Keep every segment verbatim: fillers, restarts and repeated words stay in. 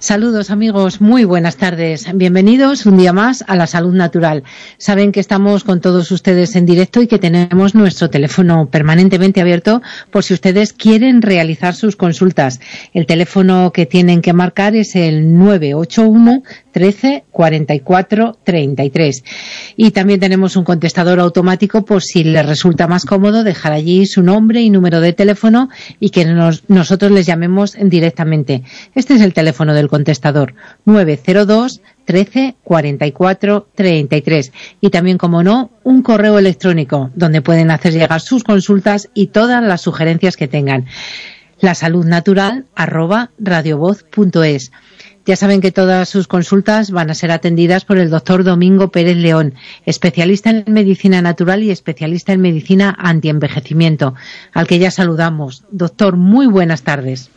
Saludos amigos, muy buenas tardes. Bienvenidos un día más a La Salud Natural. Saben que estamos con todos ustedes en directo y que tenemos nuestro teléfono permanentemente abierto por si ustedes quieren realizar sus consultas. El teléfono que tienen que marcar es el nueve ocho uno trece cuarenta y cuatro treinta y tres. Y también tenemos un contestador automático por si les resulta más cómodo dejar allí su nombre y número de teléfono y que nos, nosotros les llamemos directamente. Este es el teléfono del contestador, nueve cero dos trece cuarenta y cuatro treinta y tres. Y también, como no, un correo electrónico donde pueden hacer llegar sus consultas y todas las sugerencias que tengan. lasaludnatural arroba radiovoz punto es. Ya saben que todas sus consultas van a ser atendidas por el doctor Domingo Pérez León, especialista en medicina natural y especialista en medicina antienvejecimiento, al que ya saludamos. Doctor, muy buenas tardes.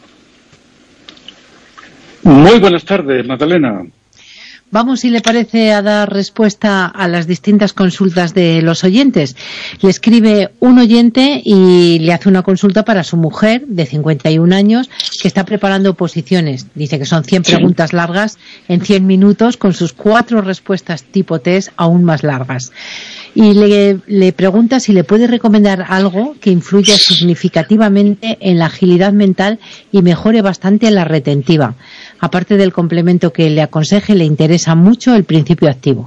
Muy buenas tardes, Magdalena. Vamos, si le parece, a dar respuesta a las distintas consultas de los oyentes. Le escribe un oyente y le hace una consulta para su mujer de cincuenta y un años que está preparando oposiciones. Dice que son cien preguntas largas en cien minutos con sus cuatro respuestas tipo test aún más largas. Y le, le pregunta si le puede recomendar algo que influya significativamente en la agilidad mental y mejore bastante la retentiva. Aparte del complemento que le aconseje, le interesa mucho el principio activo.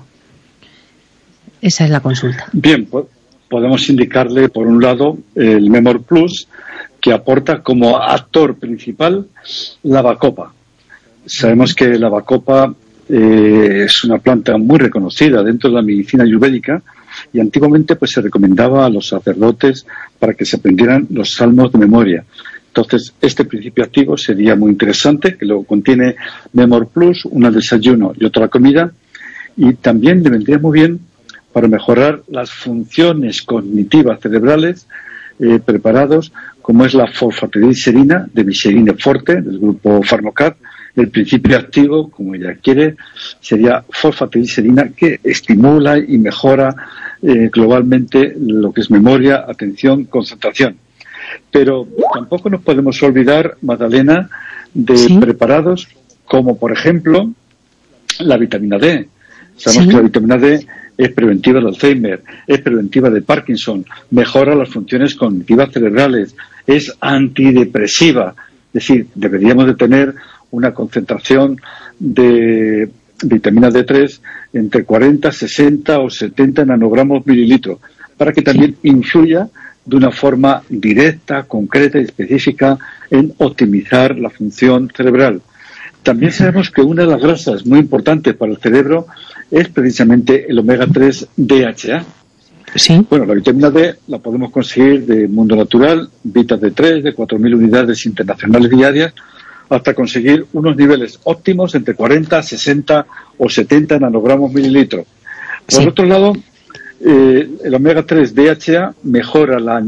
Esa es la consulta. Bien, pues podemos indicarle, por un lado, el Memor Plus, que aporta como actor principal la bacopa. Sabemos que la bacopa eh, es una planta muy reconocida dentro de la medicina ayurvédica y antiguamente pues se recomendaba a los sacerdotes para que se aprendieran los salmos de memoria. Entonces, este principio activo sería muy interesante, que luego contiene Memor Plus, una desayuno y otra comida, y también le vendría muy bien para mejorar las funciones cognitivas cerebrales eh, preparados, como es la fosfatidilcerina de Viserine Forte, del grupo Pharmocat. El principio activo, como ella quiere, sería fosfatidilcerina, que estimula y mejora eh, globalmente lo que es memoria, atención, concentración. Pero tampoco nos podemos olvidar, Magdalena, de ¿Sí? preparados como, por ejemplo, la vitamina D. Sabemos ¿Sí? que la vitamina D es preventiva de Alzheimer, es preventiva de Parkinson, mejora las funciones cognitivas cerebrales, es antidepresiva. Es decir, deberíamos de tener una concentración de vitamina D tres entre cuarenta, sesenta o setenta nanogramos mililitros, para que también ¿Sí? influya de una forma directa, concreta y específica en optimizar la función cerebral. También sabemos que una de las grasas muy importantes para el cerebro es precisamente el omega tres D H A. Sí. Bueno, la vitamina D la podemos conseguir de Mundo Natural, Vita D tres, de cuatro mil unidades internacionales diarias, hasta conseguir unos niveles óptimos entre cuarenta, sesenta o setenta nanogramos mililitros. Por sí. otro lado, Eh, el omega tres D H A mejora la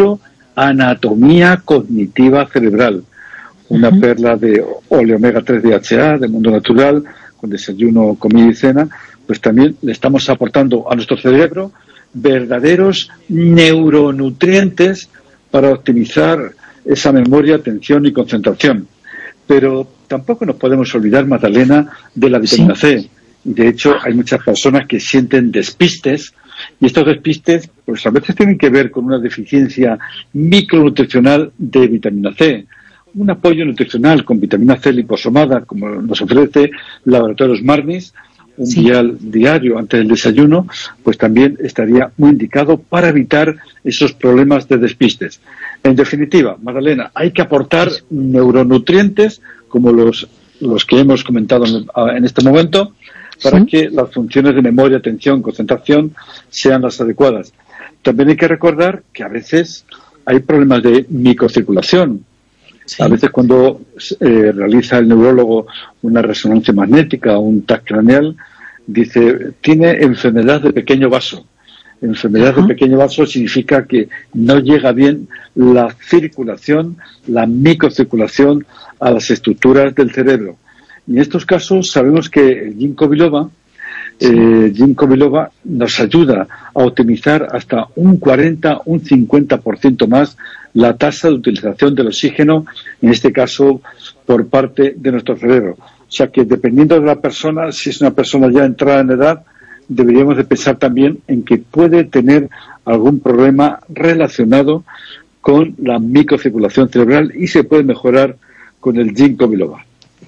neuroanatomía cognitiva cerebral. Una uh-huh. perla de ole omega tres D H A de Mundo Natural, con desayuno, comida y cena, pues también le estamos aportando a nuestro cerebro verdaderos neuronutrientes para optimizar esa memoria, atención y concentración. Pero tampoco nos podemos olvidar, Magdalena, de la vitamina ¿Sí? C. De hecho, hay muchas personas que sienten despistes, y estos despistes pues a veces tienen que ver con una deficiencia micronutricional de vitamina C. Un apoyo nutricional con vitamina C liposomada, como nos ofrece Laboratorios Marnis, un sí. vial diario antes del desayuno, pues también estaría muy indicado para evitar esos problemas de despistes. En definitiva, Magdalena, hay que aportar neuronutrientes como los, los que hemos comentado en, en este momento, para ¿Sí? que las funciones de memoria, atención, concentración sean las adecuadas. También hay que recordar que a veces hay problemas de microcirculación. Sí. A veces cuando eh, realiza el neurólogo una resonancia magnética o un TAC craneal, dice, tiene enfermedad de pequeño vaso. Enfermedad uh-huh. de pequeño vaso significa que no llega bien la circulación, la microcirculación a las estructuras del cerebro. Y en estos casos sabemos que el ginkgo biloba eh, ginkgo biloba nos ayuda a optimizar hasta un cuarenta, un cincuenta por ciento más la tasa de utilización del oxígeno, en este caso por parte de nuestro cerebro. O sea que dependiendo de la persona, si es una persona ya entrada en edad, deberíamos de pensar también en que puede tener algún problema relacionado con la microcirculación cerebral y se puede mejorar con el ginkgo biloba.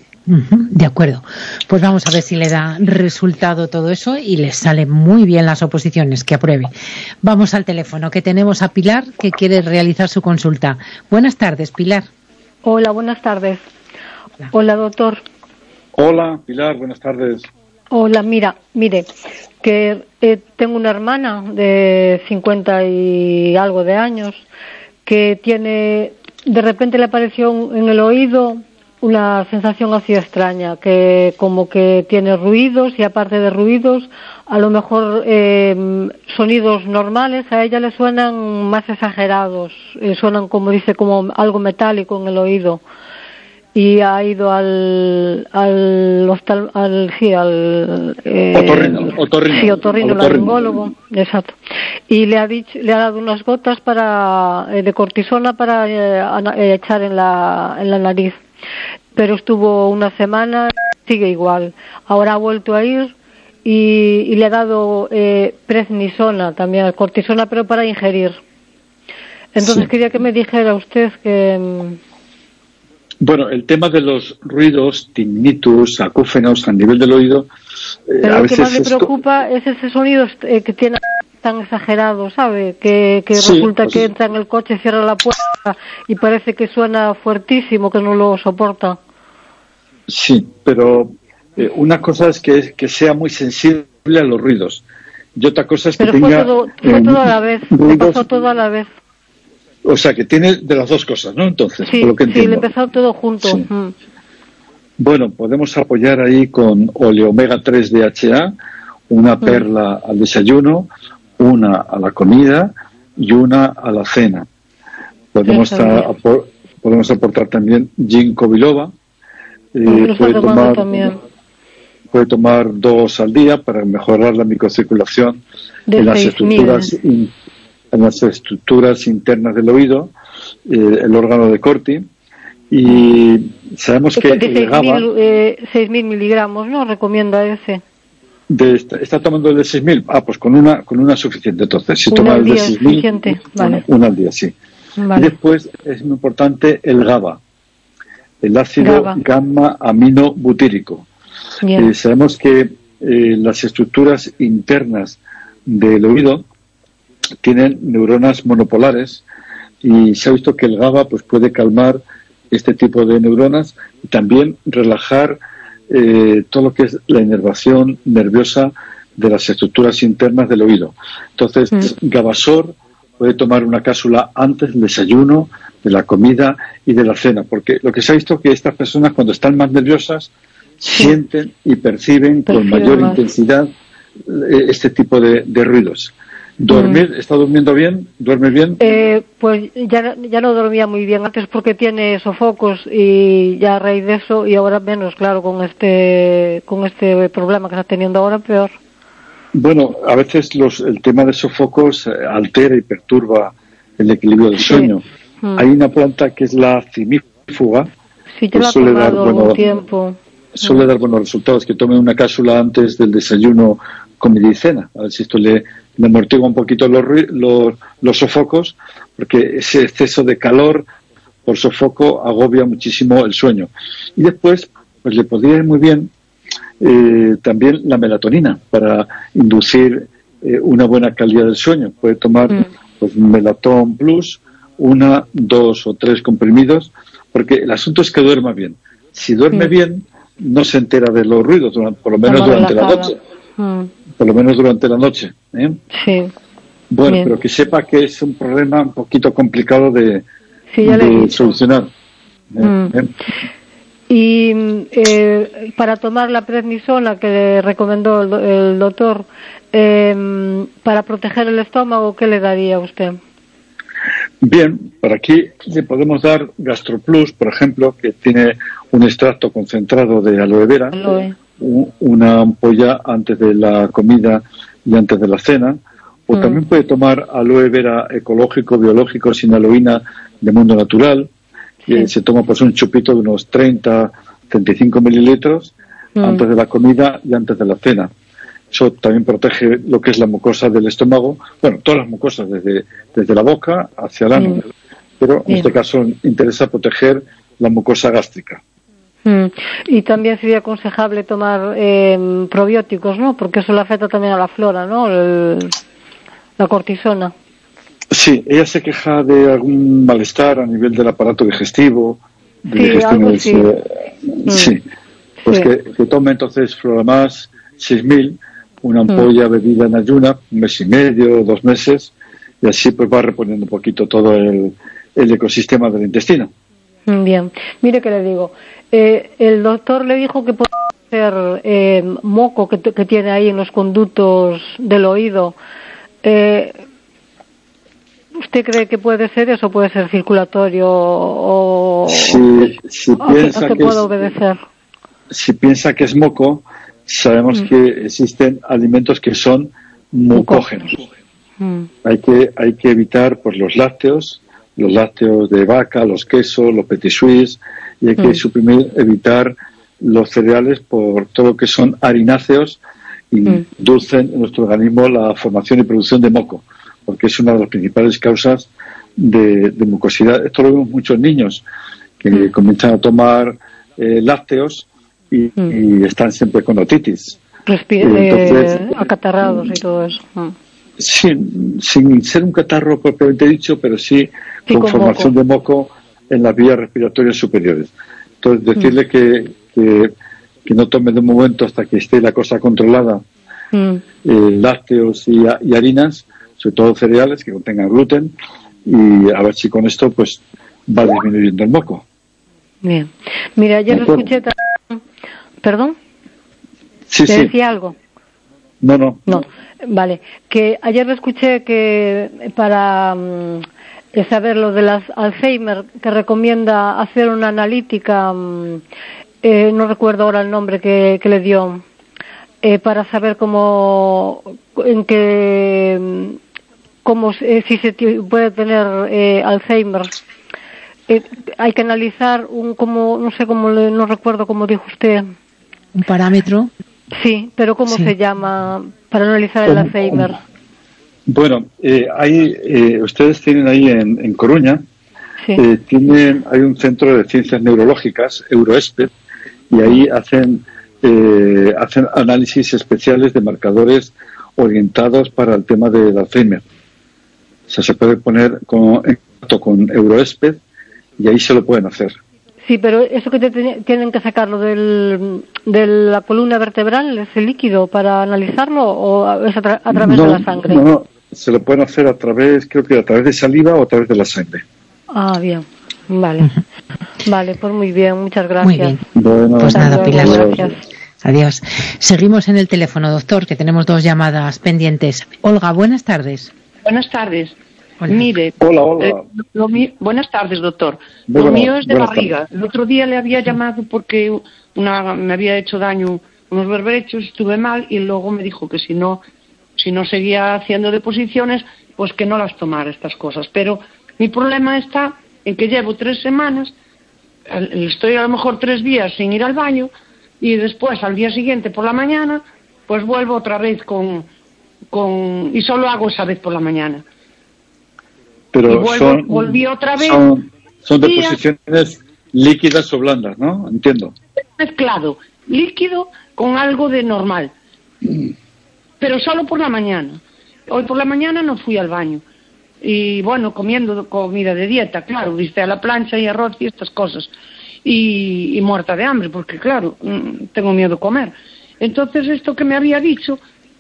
De acuerdo. Pues vamos a ver si le da resultado todo eso y le salen muy bien las oposiciones, que apruebe. Vamos al teléfono, que tenemos a Pilar, que quiere realizar su consulta. Buenas tardes, Pilar. Hola, buenas tardes. Hola, Hola doctor. Hola, Pilar, buenas tardes. Hola, mira, mire, que eh, tengo una hermana de cincuenta y algo de años que tiene, de repente le apareció en el oído una sensación así extraña, que como que tiene ruidos y aparte de ruidos, a lo mejor eh, sonidos normales a ella le suenan más exagerados, eh, suenan como dice, como algo metálico en el oído. Y ha ido al al hostal, al sí al eh, otorrino, otorrino, sí, otorrino, laringólogo, exacto. Y le ha dicho, le ha dado unas gotas para eh, de cortisona para eh, echar en la en la nariz. Pero estuvo una semana, sigue igual. Ahora ha vuelto a ir y, y le ha dado eh, prednisona también, cortisona, pero para ingerir. Entonces sí. Quería que me dijera usted que... Bueno, el tema de los ruidos, tinnitus, acúfenos a nivel del oído... Eh, pero a lo veces que más le preocuca es ese sonido eh, que tiene tan exagerado, ¿sabe? Que, que sí, resulta pues que entra en el coche, cierra la puerta y parece que suena fuertísimo, que no lo soporta. Sí, pero eh, una cosa es que, que sea muy sensible a los ruidos y otra cosa es que pero tenga... Pero fue, todo, fue eh, todo a la vez, ruidos, le pasó todo a la vez. O sea, que tiene de las dos cosas, ¿no? Entonces, sí, por lo que entiendo. Sí, le empezó todo junto. Sí. Mm. Bueno, podemos apoyar ahí con oleomega tres D H A, una perla mm. al desayuno, una a la comida y una a la cena. Podemos, a, apor, podemos aportar también ginkgo biloba. Eh, puede, tomar, puede tomar dos al día para mejorar la microcirculación en las, estructuras, in, en las estructuras internas del oído, eh, el órgano de Corti. Y sabemos que el GABA... Eh, seis mil miligramos, ¿no? Recomienda ese. De esta, ¿Está tomando el de seis mil? Ah, pues con una con una suficiente. Entonces, si toma el de seis mil, vale. Una al día, sí. Vale. Y después es muy importante el GABA, el ácido GABA. gamma amino butírico. Eh, sabemos que eh, las estructuras internas del oído tienen neuronas monopolares y se ha visto que el GABA pues puede calmar este tipo de neuronas y también relajar eh, todo lo que es la inervación nerviosa de las estructuras internas del oído. Entonces, mm. Gabasor puede tomar una cápsula antes del desayuno, de la comida y de la cena, porque lo que se ha visto es que estas personas cuando están más nerviosas sí. sienten y perciben Percibe con mayor más. intensidad este tipo de, de ruidos. ¿Dormir? Mm. ¿Está durmiendo bien? ¿Duerme bien? Eh, pues ya, ya no dormía muy bien antes porque tiene sofocos y ya a raíz de eso y ahora menos, claro, con este con este problema que está teniendo ahora peor. Bueno, a veces los, el tema de sofocos altera y perturba el equilibrio del sueño. Sí. Mm. Hay una planta que es la cimífuga. Sí, yo la he tomado algún tiempo. Suele mm. dar buenos resultados, que tome una cápsula antes del desayuno, comida y cena. A ver si esto le, le amortigua un poquito los, los, los sofocos, porque ese exceso de calor por sofoco agobia muchísimo el sueño. Y después, pues le podría ir muy bien eh, también la melatonina para inducir eh, una buena calidad del sueño. Puede tomar mm. pues Melaton Plus, una, dos o tres comprimidos, porque el asunto es que duerma bien. Si duerme mm. bien, no se entera de los ruidos, durante, por lo menos Estamos durante la noche. Mm. Por lo menos durante la noche. ¿eh? Sí. Bueno, bien. Pero que sepa que es un problema un poquito complicado de, sí, de solucionar. ¿eh? Mm. ¿eh? Y eh, para tomar la prednisona que le recomendó el, el doctor, eh, para proteger el estómago, ¿qué le daría a usted? Bien, por aquí le podemos dar GastroPlus, por ejemplo, que tiene un extracto concentrado de aloe vera. Aloe. un, una ampolla antes de la comida y antes de la cena. O mm. también puede tomar aloe vera ecológico, biológico, sin aloína, de mundo natural. Sí. Eh, se toma pues un chupito de unos treinta, treinta y cinco mililitros mm. antes de la comida y antes de la cena. Eso también protege lo que es la mucosa del estómago, bueno, todas las mucosas, desde, desde la boca hacia el ano. Mm. Pero en Bien. este caso interesa proteger la mucosa gástrica. Mm. Y también sería aconsejable tomar eh, probióticos, ¿no? Porque eso le afecta también a la flora, ¿no? El, la cortisona. Sí, ella se queja de algún malestar a nivel del aparato digestivo. De sí, algo eh, sí. Mm. Sí, pues sí. Que, que tome entonces Floramas seis mil, una ampolla mm. bebida en ayuna, un mes y medio, dos meses, y así pues va reponiendo un poquito todo el, el ecosistema del intestino. Bien, mire que le digo, eh, el doctor le dijo que puede ser eh, moco que, que tiene ahí en los conductos del oído. Eh, ¿Usted cree que puede ser eso? ¿Puede ser circulatorio o, si, si o piensa que, que puede es, obedecer? Si piensa que es moco, sabemos mm. que existen alimentos que son mucógenos. Mm. Hay que hay que evitar pues los lácteos, los lácteos de vaca, los quesos, los petit suisse, y hay que mm. suprimir, evitar los cereales por todo lo que son harináceos y mm. inducen en nuestro organismo la formación y producción de moco, porque es una de las principales causas de, de mucosidad. Esto lo vemos muchos niños que mm. comienzan a tomar eh, lácteos y, mm. y están siempre con otitis. Respira, Entonces, eh, acatarrados y todo eso. Mm. Sin, sin ser un catarro propiamente dicho, pero sí, sí con, con formación moco. de moco en las vías respiratorias superiores. Entonces, decirle mm. que, que, que no tome de un momento hasta que esté la cosa controlada mm. eh, lácteos y, y harinas, sobre todo cereales que contengan gluten, y a ver si con esto pues va disminuyendo el moco. Bien. Mira, ayer lo escuché también... ¿Perdón? Sí, ¿Te sí. decía algo? No, no. No, vale. Que ayer lo escuché que para um, saber lo de las Alzheimer, que recomienda hacer una analítica, um, eh, no recuerdo ahora el nombre que, que le dio, eh, para saber cómo, en qué, cómo, eh, si se puede tener eh, Alzheimer. Eh, hay que analizar un, como, no sé cómo, le, no recuerdo cómo dijo usted. Un parámetro. Sí, pero ¿cómo sí. se llama para analizar el Alzheimer? Bueno, eh, hay, eh, ustedes tienen ahí en, en Coruña, sí. eh, tienen, hay un centro de ciencias neurológicas, Euroesped, y ahí hacen, eh, hacen análisis especiales de marcadores orientados para el tema del Alzheimer. O sea, se puede poner con, en contacto con Euroesped y ahí se lo pueden hacer. Sí, pero eso que te tienen que sacarlo del, de la columna vertebral, ¿ese líquido para analizarlo o es a, tra a través no, de la sangre? No, no, se lo pueden hacer a través, creo que a través de saliva o a través de la sangre. Ah, bien, vale. Vale, pues muy bien, muchas gracias. Muy bien. Bueno, pues nada, Pilar. Gracias. Adiós. Seguimos en el teléfono, doctor, que tenemos dos llamadas pendientes. Olga, buenas tardes. Buenas tardes. Hola. Mire, hola, hola. Eh, lo mío, buenas tardes, doctor. Bueno, lo mío es de barriga. Tardes. El otro día le había llamado porque una, me había hecho daño unos berberechos, estuve mal y luego me dijo que si no, si no seguía haciendo deposiciones, pues que no las tomara estas cosas. Pero mi problema está en que llevo tres semanas, estoy a lo mejor tres días sin ir al baño y después al día siguiente por la mañana, pues vuelvo otra vez con, con y solo hago esa vez por la mañana. Pero y vuelvo, son, volví otra vez. Son, son deposiciones líquidas o blandas, ¿no? Entiendo. Mezclado, líquido con algo de normal. Pero solo por la mañana. Hoy por la mañana no fui al baño. Y bueno, comiendo comida de dieta, claro, viste a la plancha y arroz y estas cosas. Y, y muerta de hambre, porque claro, tengo miedo a comer. Entonces esto que me había dicho,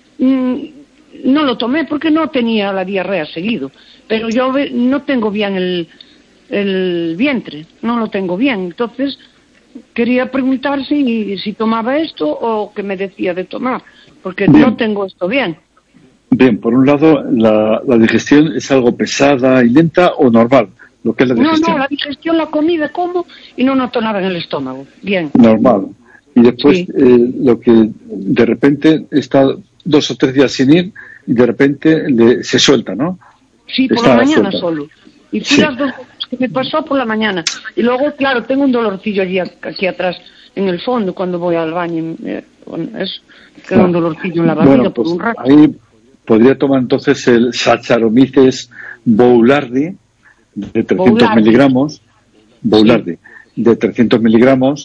no lo tomé porque no tenía la diarrea seguido. Pero yo no tengo bien el, el vientre, no lo tengo bien. Entonces quería preguntar si, si tomaba esto o qué me decía de tomar, porque bien. No tengo esto bien. Bien, por un lado, la, la digestión es algo pesada y lenta o normal, lo que es la digestión. No, no, la digestión, la comida como y no noto nada en el estómago. Bien. Normal. y después Sí. eh, lo que de repente está dos o tres días sin ir y de repente le, se suelta, ¿no? Sí, por Está la mañana suelta. solo. Y fui Sí. las dos veces que me pasó por la mañana. Y luego, claro, tengo un dolorcillo allí aquí atrás, en el fondo, cuando voy al baño. Eh, bueno, eso, queda un dolorcillo en la barriga Bueno, por pues un rato. ahí podría tomar entonces el Saccharomyces boulardii de trescientos Boulardii. miligramos, Boulardii, de trescientos miligramos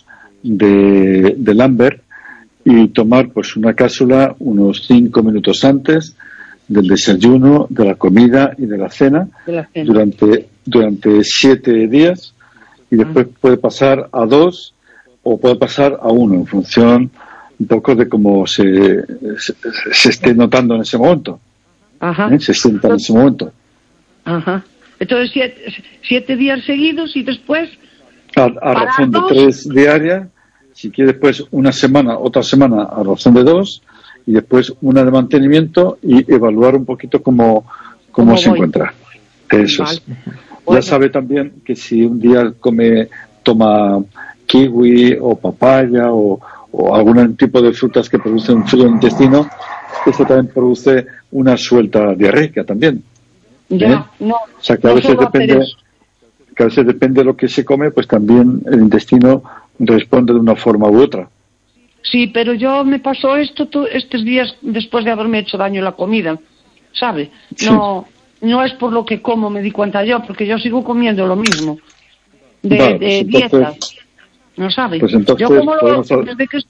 de, de Lambert, y tomar pues una cápsula unos cinco minutos antes del desayuno, de la comida y de la cena, De la cena. durante durante siete días, y después puede pasar a dos o puede pasar a uno en función un poco de cómo se, se, se esté notando en ese momento, Ajá. ¿eh? Se sienta en ese momento. Ajá. Entonces, siete, siete días seguidos y después... A, a razón de dos. tres diarias, si quiere después una semana, otra semana a razón de dos, y después una de mantenimiento y evaluar un poquito cómo, cómo, ¿Cómo se voy? encuentra. Eso Vale. es. Bueno. Ya sabe también que si un día come, toma kiwi o papaya o, o algún tipo de frutas que producen frío en el intestino, eso también produce una suelta diarreica también. Ya, ¿Eh? no, O sea que a no veces suelo hacer depende, eso. que a veces depende de lo que se come, pues también el intestino responde de una forma u otra. Sí, pero yo me pasó esto to- estos días después de haberme hecho daño la comida, ¿sabe? Sí. No, no es por lo que como, me di cuenta yo, porque yo sigo comiendo lo mismo. De, Vale, de pues entonces- dieta, ¿no sabe? pues entonces yo como lo, podemos ha- desde que...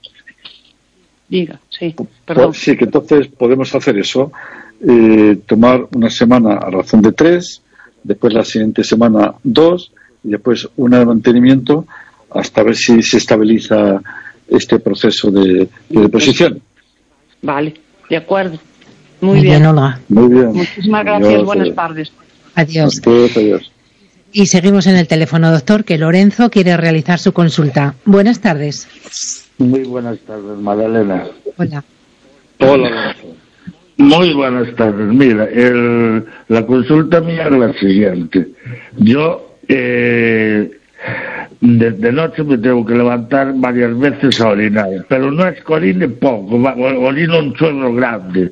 Diga, sí, perdón. Pues sí, que entonces podemos hacer eso, eh, tomar una semana a razón de tres, después la siguiente semana dos, y después una de mantenimiento hasta ver si se estabiliza este proceso de, de deposición. Vale, de acuerdo. Muy, Muy bien, bien. Olga. Muy bien. Muchísimas gracias, Adiós, buenas adiós. tardes. Adiós. Adiós, adiós. Y seguimos en el teléfono, doctor, que Lorenzo quiere realizar su consulta. Buenas tardes. Muy buenas tardes, Magdalena. Hola. Hola, Lorenzo. Muy buenas tardes. Mira, el, la consulta mía es la siguiente. Yo, eh, de, de noche me tengo que levantar varias veces a orinar, pero no es que orine poco, va- orino un chorro grande.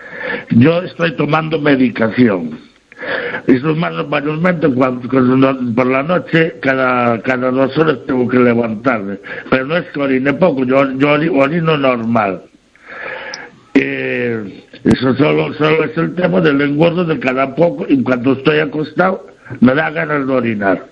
Yo estoy tomando medicación. Y son más mayormente cuando, cuando por la noche, cada, cada dos horas tengo que levantarme. Pero no es que orine poco, yo, yo ori- orino normal. Eh, eso solo, solo es el tema del engordo de cada poco, y cuando estoy acostado me da ganas de orinar.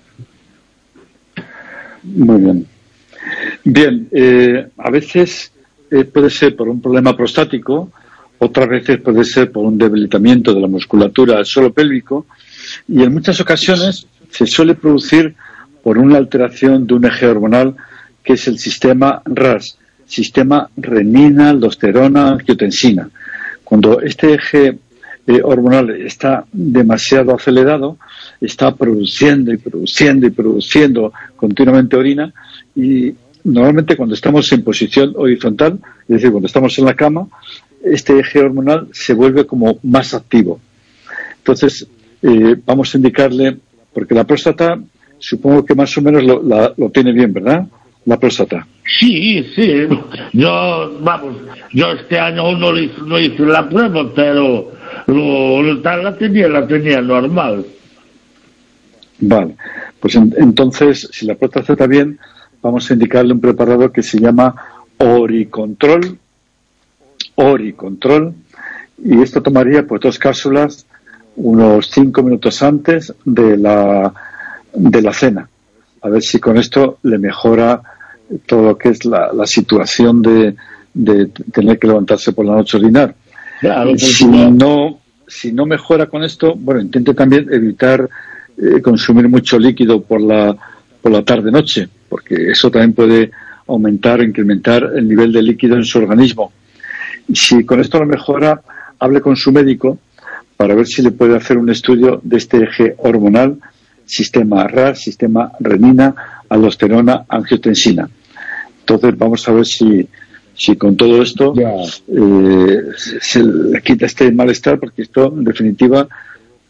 Muy bien. Bien, eh, a veces eh, puede ser por un problema prostático, otras veces puede ser por un debilitamiento de la musculatura del suelo pélvico, y en muchas ocasiones se suele producir por una alteración de un eje hormonal que es el sistema R A S, sistema renina, aldosterona, angiotensina. Cuando este eje eh, hormonal está demasiado acelerado, está produciendo y produciendo y produciendo continuamente orina, y normalmente cuando estamos en posición horizontal, es decir, cuando estamos en la cama, este eje hormonal se vuelve como más activo. Entonces, eh, vamos a indicarle, porque la próstata, supongo que más o menos lo, la, lo tiene bien, ¿verdad? La próstata. Sí, sí. Yo, vamos, yo este año aún no hice, no hice la prueba, pero lo, lo- la tenía, la tenía normal. Vale, pues en- entonces, si la próstata está bien, vamos a indicarle un preparado que se llama Oricontrol, Oricontrol, y esto tomaría pues dos cápsulas unos cinco minutos antes de la de la cena, a ver si con esto le mejora todo lo que es la, la situación de, de tener que levantarse por la noche a orinar. Claro, porque Si no- no, si no mejora con esto, bueno, intente también evitar eh, consumir mucho líquido por la por la tarde-noche, porque eso también puede aumentar o incrementar el nivel de líquido en su organismo. Y si con esto no mejora, hable con su médico para ver si le puede hacer un estudio de este eje hormonal, sistema R A S, sistema renina, aldosterona, angiotensina. Entonces vamos a ver si, si con todo esto Ya. eh, se, se le quita este malestar, porque esto en definitiva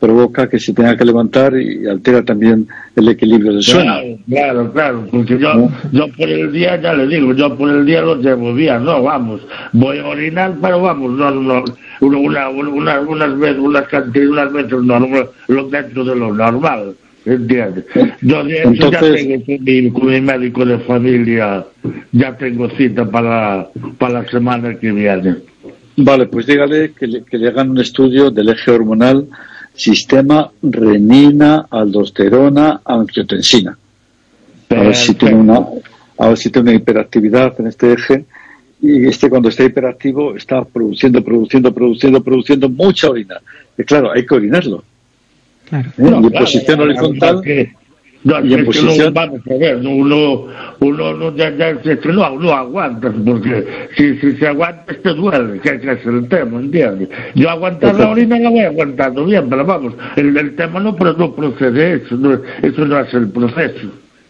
provoca que se tenga que levantar y altera también el equilibrio del sueño. Claro, claro, claro, porque yo, ¿no? yo por el día, ya le digo, yo por el día lo llevo bien, no, vamos, voy a orinar, pero vamos, no, no, una, una, una, unas veces, unas cantidades, unas veces, no, no, lo dentro de lo normal, ¿entiendes? Yo de hecho Entonces, ya tengo con mi, con mi médico de familia, ya tengo cita para, para la semana que viene. Vale, pues dígale que le, que le hagan un estudio del eje hormonal, sistema renina, aldosterona, angiotensina. A ver si tiene una, a ver si tiene una hiperactividad en este eje, y este cuando está hiperactivo está produciendo, produciendo, produciendo, produciendo mucha orina. Y claro, hay que orinarlo. Claro. ¿Eh? No, y en claro, posición claro, horizontal. Que... No, y en es posición... que no, vamos a ver, uno, uno, uno ya, ya, es que no, no aguantas, porque si, si se aguantas te duele, que, que es el tema, ¿entiendes? Yo aguantar la orina la voy aguantando bien, pero vamos, el, el tema no, pero no procede eso, no, eso no es el proceso.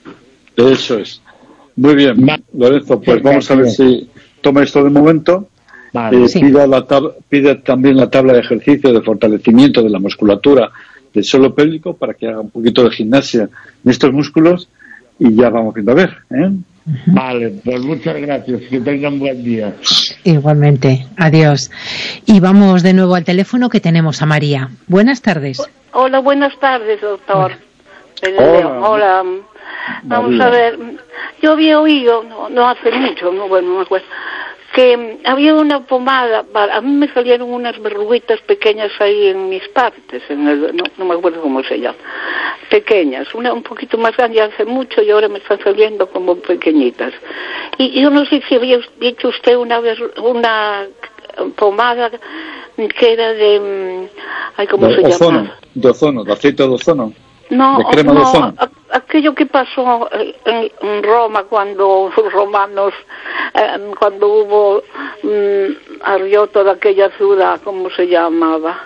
Eso es. Muy bien, Va, Lorenzo, pues sí, vamos a ver si toma esto de momento. Vale, eh, sí. pida, la tab- pida también la tabla de ejercicio de fortalecimiento de la musculatura del suelo pélvico para que haga un poquito de gimnasia en estos músculos y ya vamos viendo a ver, ¿eh? Vale, pues muchas gracias, que tengan buen día. Igualmente, adiós. Y vamos de nuevo al teléfono que tenemos a María. Buenas tardes. Hola, buenas tardes, doctor. Hola. Hola. Hola. Vamos María. A ver, yo había oído, no, no hace mucho, no, bueno, no me acuerdo, que había una pomada, para, a mí me salieron unas verruguitas pequeñas ahí en mis partes, en el, no, no me acuerdo cómo se llama, pequeñas, una un poquito más grande hace mucho y ahora me están saliendo como pequeñitas. Y yo no sé si había dicho usted una vez una pomada que era de, ay, ¿cómo de se ozono, llama? De ozono, de aceite de ozono. No, de crema no, de ozono. A, aquello que pasó en, en Roma cuando los romanos, eh, cuando hubo, mmm, ardió toda aquella ciudad, ¿cómo se llamaba?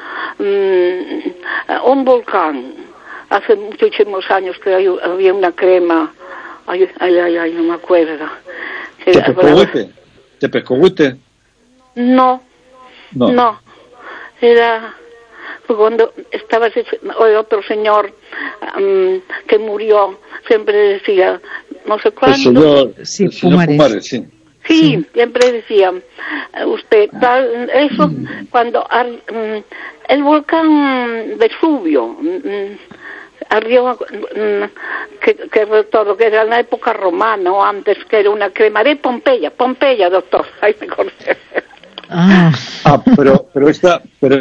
Mm, un volcán. Hace muchísimos años que hay, había una crema, ay, ay, ay, ay no me acuerdo. ¿Tepescohuite? ¿Tepescohuite? No, no, no, era... cuando estaba ese, otro señor um, que murió, siempre decía, no sé cuándo. El señor, sí, el señor Pumares. Pumares, sí. Sí, sí, siempre decía, usted, tal, eso, cuando um, el volcán Vesubio um, ardió, um, que, que todo, que era en la época romana o antes, que era una crema de Pompeya, Pompeya, doctor, ahí me acordé. Ah, ah pero, pero esta, pero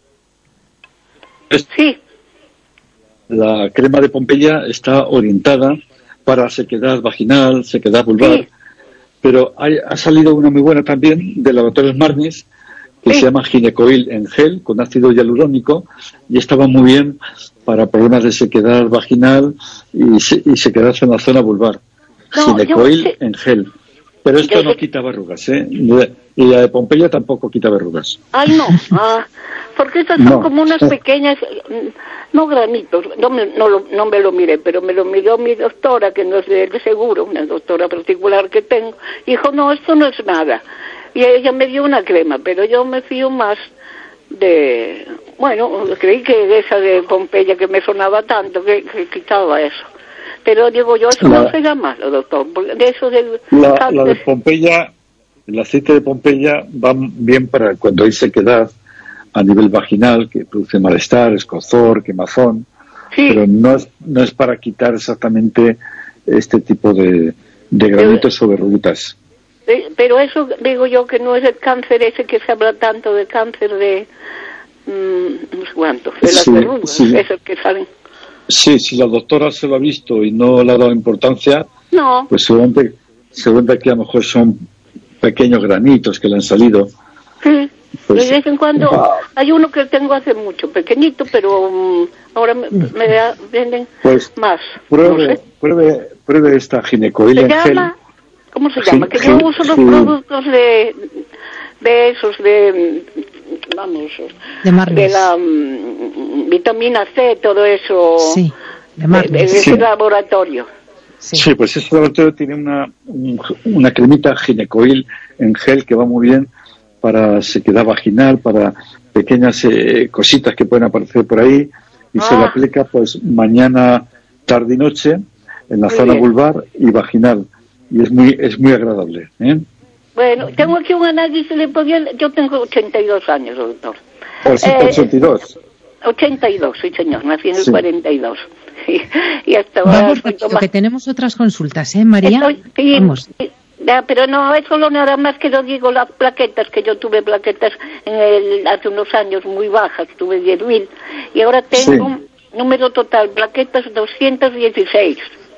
Sí. La crema de Pompeya está orientada para sequedad vaginal, sequedad vulvar, sí. Pero hay, ha salido una muy buena también del laboratorio Marnis que sí. Se llama Ginecoil en gel con ácido hialurónico y estaba muy bien para problemas de sequedad vaginal y, se, y sequedad en la zona vulvar. No, Ginecoil yo... en gel. Pero esto yo... no quita verrugas, ¿eh? Y la de Pompeya tampoco quita verrugas. Ay, no. Ah, porque estas son no. como unas pequeñas, no granitos, no me, no, lo, no me lo miré, pero me lo miró mi doctora, que no es de seguro, una doctora particular que tengo, y dijo, no, esto no es nada. Y ella me dio una crema, pero yo me fío más de, bueno, creí que esa de Pompeya que me sonaba tanto, que, que quitaba eso. Pero digo yo, eso la, no será malo, doctor, de eso del... La, la de Pompeya, el aceite de Pompeya va bien para cuando hay sequedad a nivel vaginal, que produce malestar, escozor, quemazón, sí. Pero no es, no es para quitar exactamente este tipo de, de granitos o verruguitas. Pero eso digo yo que no es el cáncer ese que se habla tanto de cáncer de, mmm, no sé cuánto, de las sí, verrugas, sí. Esos que salen. Sí, si la doctora se lo ha visto y no le ha dado importancia, no. Pues seguramente, seguramente que a lo mejor son pequeños granitos que le han salido. Sí, pues, de vez en cuando ah, hay uno que tengo hace mucho, pequeñito, pero um, ahora me, me da, venden pues, más. Pruebe, no sé. pruebe, pruebe esta ginecoil en gel. ¿Cómo se llama? Que yo uso los productos de, de esos, de, vamos, de, de la um, vitamina C, todo eso, sí, de, de, de ese sí. laboratorio. Sí. sí, pues ese laboratorio tiene una, un, una cremita ginecoil en gel que va muy bien para sequedad vaginal, para pequeñas eh, cositas que pueden aparecer por ahí, y ah. se lo aplica pues mañana, tarde y noche en la muy zona bien. vulvar y vaginal, y es muy es muy agradable, ¿eh? Bueno, tengo aquí un análisis de poder. Yo tengo ochenta y dos años, doctor. ¿O sí, eh, ochenta y dos? ochenta y dos, sí señor, nací en el sí. cuarenta y dos. Y, y hasta ahora vamos, más... que tenemos otras consultas, ¿eh, María? Estoy, sí, vamos. Ya, pero no, es solo nada más que lo digo, las plaquetas, que yo tuve plaquetas en el, hace unos años muy bajas, tuve diez mil, y ahora tengo sí. un número total, plaquetas doscientos dieciséis.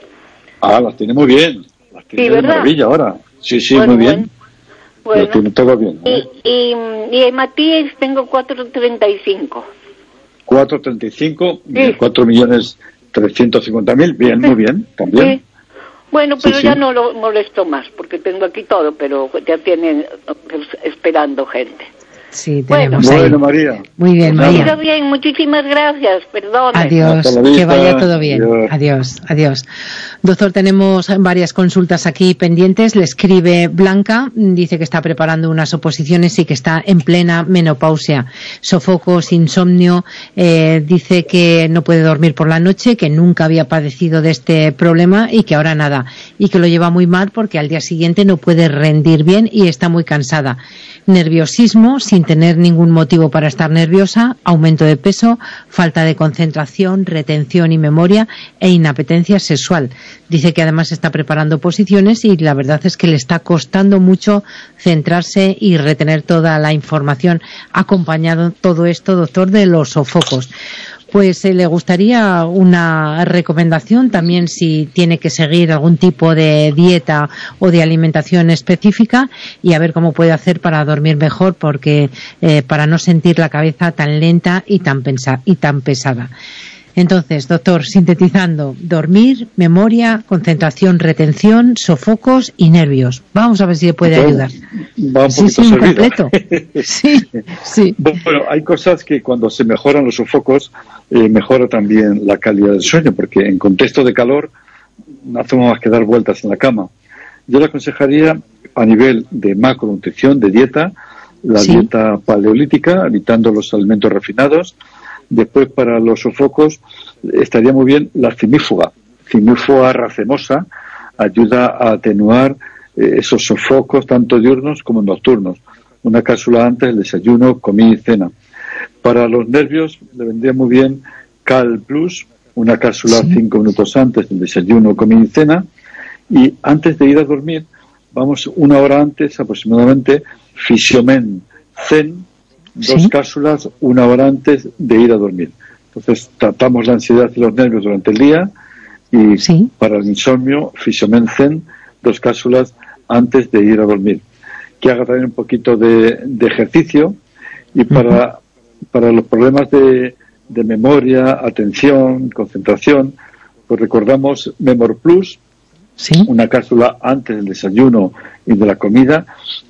Ah, las tiene muy bien, las tiene sí, de ¿verdad? maravilla ahora. Sí, sí, bueno, muy bien. Bueno, lo tiene todo bien. ¿eh? Y, y, y en Matías tengo cuatrocientos treinta y cinco. cuatrocientos treinta y cinco, sí. cuatro millones trescientos cincuenta mil, bien, muy bien, también. Sí. Bueno, pero sí, ya sí. no lo molesto más, porque tengo aquí todo, pero ya tienen esperando gente. Sí, tenemos bueno, ahí. Bueno, María. Muy bien, María. Muy bien, muchísimas gracias, perdón. Adiós, que vaya todo bien. Adiós. adiós, adiós. Doctor, tenemos varias consultas aquí pendientes. Le escribe Blanca, dice que está preparando unas oposiciones y que está en plena menopausia. Sofocos, insomnio, eh, dice que no puede dormir por la noche, que nunca había padecido de este problema y que ahora nada. Y que lo lleva muy mal porque al día siguiente no puede rendir bien y está muy cansada. Nerviosismo, sin tener ningún motivo para estar nerviosa, aumento de peso, falta de concentración, retención y memoria e inapetencia sexual. Dice que además está preparando posiciones y la verdad es que le está costando mucho centrarse y retener toda la información. Acompañado todo esto, doctor, de los sofocos. Pues eh, le gustaría una recomendación también si tiene que seguir algún tipo de dieta o de alimentación específica y a ver cómo puede hacer para dormir mejor, porque eh, para no sentir la cabeza tan lenta y tan pensa y tan pesada. Entonces, doctor, sintetizando, dormir, memoria, concentración, retención, sofocos y nervios. Vamos a ver si le puede bueno, ayudar. Va un sí, sí, un completo. Sí, sí. Bueno, hay cosas que cuando se mejoran los sofocos, eh, mejora también la calidad del sueño, porque en contexto de calor no hacemos más que dar vueltas en la cama. Yo le aconsejaría, a nivel de macronutrición, de dieta, la ¿Sí? dieta paleolítica, evitando los alimentos refinados. Después, para los sofocos, estaría muy bien la cimífuga. Cimífuga racemosa ayuda a atenuar eh, esos sofocos, tanto diurnos como nocturnos. Una cápsula antes del desayuno, comida y cena. Para los nervios, le vendría muy bien Cal Plus, una cápsula sí. cinco minutos antes del desayuno, comida y cena. Y antes de ir a dormir, vamos una hora antes aproximadamente, Fisiomen Zen, dos ¿Sí? cápsulas una hora antes de ir a dormir. Entonces tratamos la ansiedad y los nervios durante el día y ¿Sí? para el insomnio, Fisiomen Zen, dos cápsulas antes de ir a dormir. Que haga también un poquito de, de ejercicio y para, uh-huh. para los problemas de, de memoria, atención, concentración, pues recordamos Memor Plus, ¿Sí? una cápsula antes del desayuno y de la comida.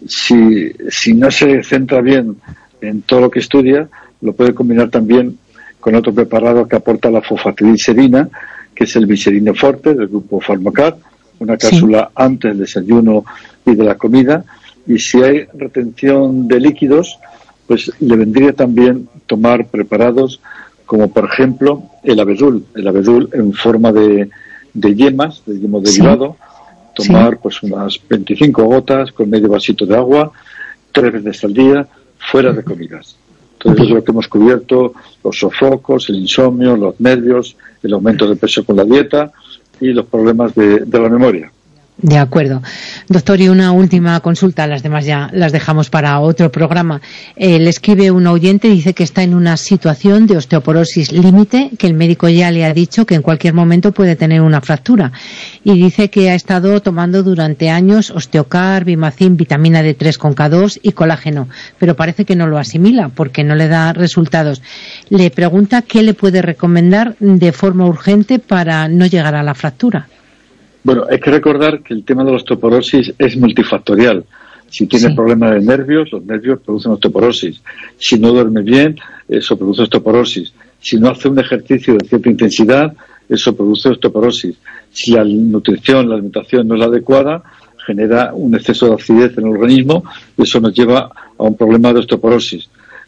Si, si no se centra bien en todo lo que estudia, lo puede combinar también con otro preparado que aporta la fosfatidilcerina, que es el Viserine Forte del grupo Pharmacat, una cápsula sí. antes del desayuno y de la comida. Y si hay retención de líquidos, pues le vendría también tomar preparados como por ejemplo el abedul, el abedul en forma de, de yemas, de yemo derivado, sí. tomar sí. pues unas veinticinco gotas con medio vasito de agua, tres veces al día, fuera de comidas. Entonces, es lo que hemos cubierto: los sofocos, el insomnio, los nervios, el aumento de peso con la dieta y los problemas de, de la memoria. De acuerdo. Doctor, y una última consulta, las demás ya las dejamos para otro programa. Eh, le escribe un oyente, dice que está en una situación de osteoporosis límite, que el médico ya le ha dicho que en cualquier momento puede tener una fractura. Y dice que ha estado tomando durante años Osteocar, Bimacin, vitamina D tres con K dos y colágeno, pero parece que no lo asimila porque no le da resultados. Le pregunta qué le puede recomendar de forma urgente para no llegar a la fractura. Bueno, hay que recordar que el tema de la osteoporosis es multifactorial. Si tiene sí. problemas de nervios, los nervios producen osteoporosis. Si no duerme bien, eso produce osteoporosis. Si no hace un ejercicio de cierta intensidad, eso produce osteoporosis. Si la nutrición, la alimentación no es la adecuada, genera un exceso de acidez en el organismo y eso nos lleva a un problema de osteoporosis.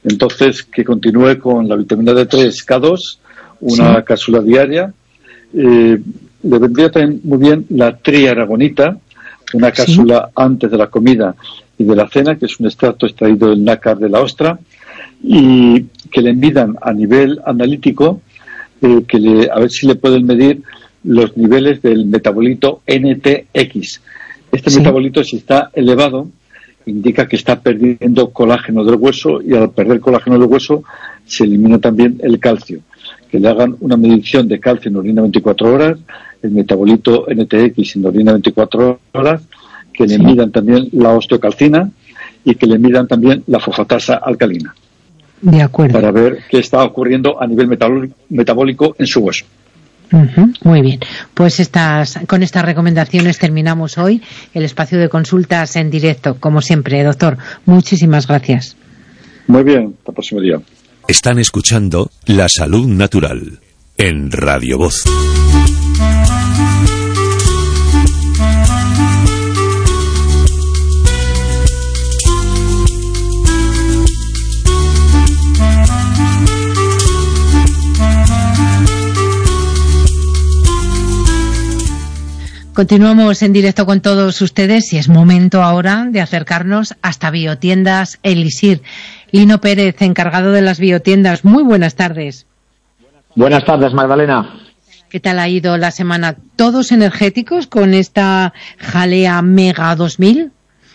Entonces, que continúe con la vitamina D tres K dos, una sí. cápsula diaria. Eh, le vendría también muy bien la triaragonita, una cápsula sí. antes de la comida y de la cena, que es un extracto extraído del nácar de la ostra, y que le midan a nivel analítico, eh, que le, a ver si le pueden medir los niveles del metabolito N T X. Este sí. metabolito, si está elevado, indica que está perdiendo colágeno del hueso, y al perder colágeno del hueso se elimina también el calcio. Que le hagan una medición de calcio en orina veinticuatro horas, el metabolito N T X en orina veinticuatro horas, que le sí. midan también la osteocalcina y que le midan también la fosfatasa alcalina. De acuerdo. Para ver qué está ocurriendo a nivel metabólico en su hueso. Uh-huh, muy bien, pues estas, con estas recomendaciones terminamos hoy el espacio de consultas en directo. Como siempre, doctor, muchísimas gracias. Muy bien, hasta el próximo día. Están escuchando La Salud Natural en Radio Voz. Continuamos en directo con todos ustedes y es momento ahora de acercarnos hasta Biotiendas Elisir. Lino Pérez, encargado de las biotiendas, muy buenas tardes. Buenas tardes, Magdalena. ¿Qué tal ha ido la semana? ¿Todos energéticos con esta jalea Mega dos mil?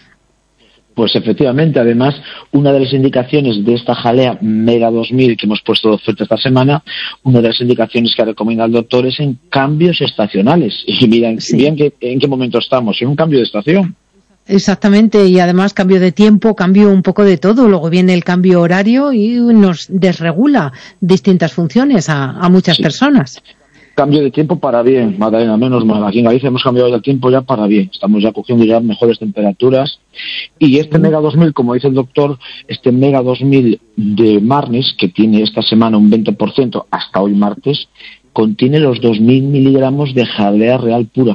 Pues efectivamente, además, una de las indicaciones de esta jalea Mega dos mil que hemos puesto de oferta esta semana, una de las indicaciones que recomienda el doctor es en cambios estacionales. Y miren, sí. bien que, en qué momento estamos, en un cambio de estación. Exactamente, y además cambio de tiempo, cambio un poco de todo, luego viene el cambio horario y nos desregula distintas funciones a, a muchas sí. personas. Cambio de tiempo para bien, Magdalena, menos mal. Aquí en Galicia hemos cambiado de tiempo ya para bien. Estamos ya cogiendo ya mejores temperaturas. Y este Mega dos mil, como dice el doctor, este Mega dos mil de Marnis, que tiene esta semana un veinte por ciento hasta hoy martes, contiene los dos mil miligramos de jalea real pura.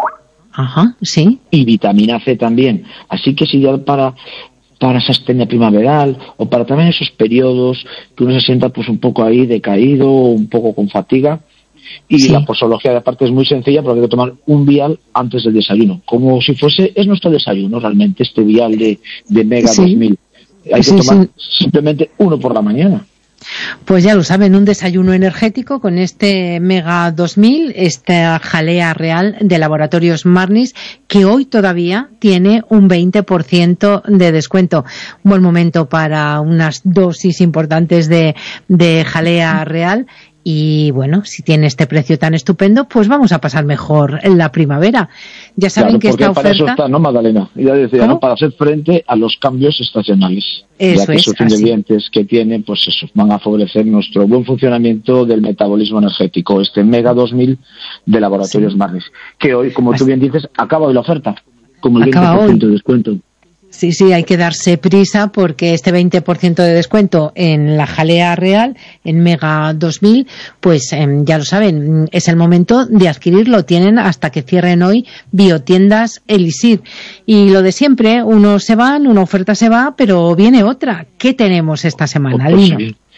Ajá, sí. Y vitamina C también. Así que es ideal para... para esa astenia primaveral o para también esos periodos que uno se sienta pues un poco ahí decaído, un poco con fatiga. Y sí. la posología de aparte es muy sencilla, porque hay que tomar un vial antes del desayuno, como si fuese, es nuestro desayuno realmente, este vial de, de Mega sí. dos mil. Hay que sí, tomar sí. simplemente uno por la mañana. Pues ya lo saben, un desayuno energético con este Mega dos mil, esta jalea real de Laboratorios Marnis, que hoy todavía tiene un veinte por ciento de descuento. Un buen momento para unas dosis importantes de, de jalea real. Y bueno, si tiene este precio tan estupendo, pues vamos a pasar mejor en la primavera. Ya saben claro, que esta para oferta... Eso está, ¿no, Magdalena? Ya decía, ¿no? Para hacer frente a los cambios estacionales. Eso ya que es, esos ingredientes que tienen, pues eso, van a favorecer nuestro buen funcionamiento del metabolismo energético. Este Mega dos mil de Laboratorios sí. Marnis. Que hoy, como así. tú bien dices, acaba hoy la oferta. Como el veinte por ciento de descuento. Sí, sí, hay que darse prisa porque este veinte por ciento de descuento en la jalea real, en Mega dos mil, pues eh, ya lo saben, es el momento de adquirirlo. Tienen hasta que cierren hoy Biotiendas Elisir. Y lo de siempre, unos se van, una oferta se va, pero viene otra. ¿Qué tenemos esta semana, pues, Lino? Sí.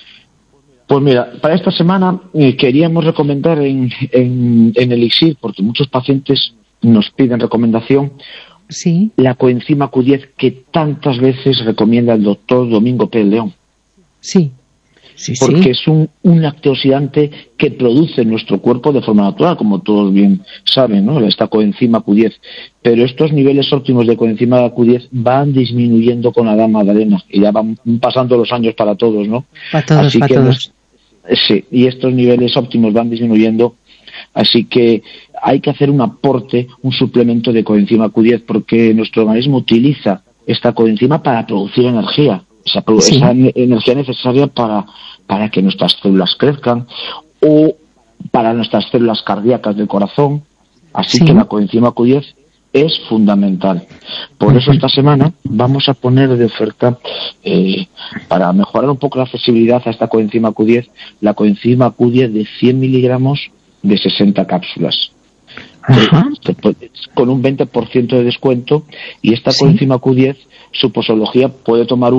Pues mira, para esta semana eh, queríamos recomendar en, en, en Elixir, porque muchos pacientes nos piden recomendación, sí. la coenzima Q diez que tantas veces recomienda el doctor Domingo P. León. Sí, sí, Porque sí. es un, un antioxidante que produce nuestro cuerpo de forma natural, como todos bien saben, ¿no? Esta coenzima Q diez. Pero estos niveles óptimos de coenzima Q diez van disminuyendo con la edad, Magdalena, y ya van pasando los años para todos, ¿no? Para todos, Así para que todos. Nos, sí, y estos niveles óptimos van disminuyendo. Así que hay que hacer un aporte, un suplemento de coenzima Q diez, porque nuestro organismo utiliza esta coenzima para producir energía, esa, sí. esa energía necesaria para, para que nuestras células crezcan o para nuestras células cardíacas del corazón. Así sí. que la coenzima Q diez es fundamental. Por eso esta semana vamos a poner de oferta, eh, para mejorar un poco la accesibilidad a esta coenzima Q diez, la coenzima Q diez de cien miligramos de sesenta cápsulas. Ajá. Con un veinte por ciento de descuento, y esta sí. coenzima Q diez, su posología puede tomar uno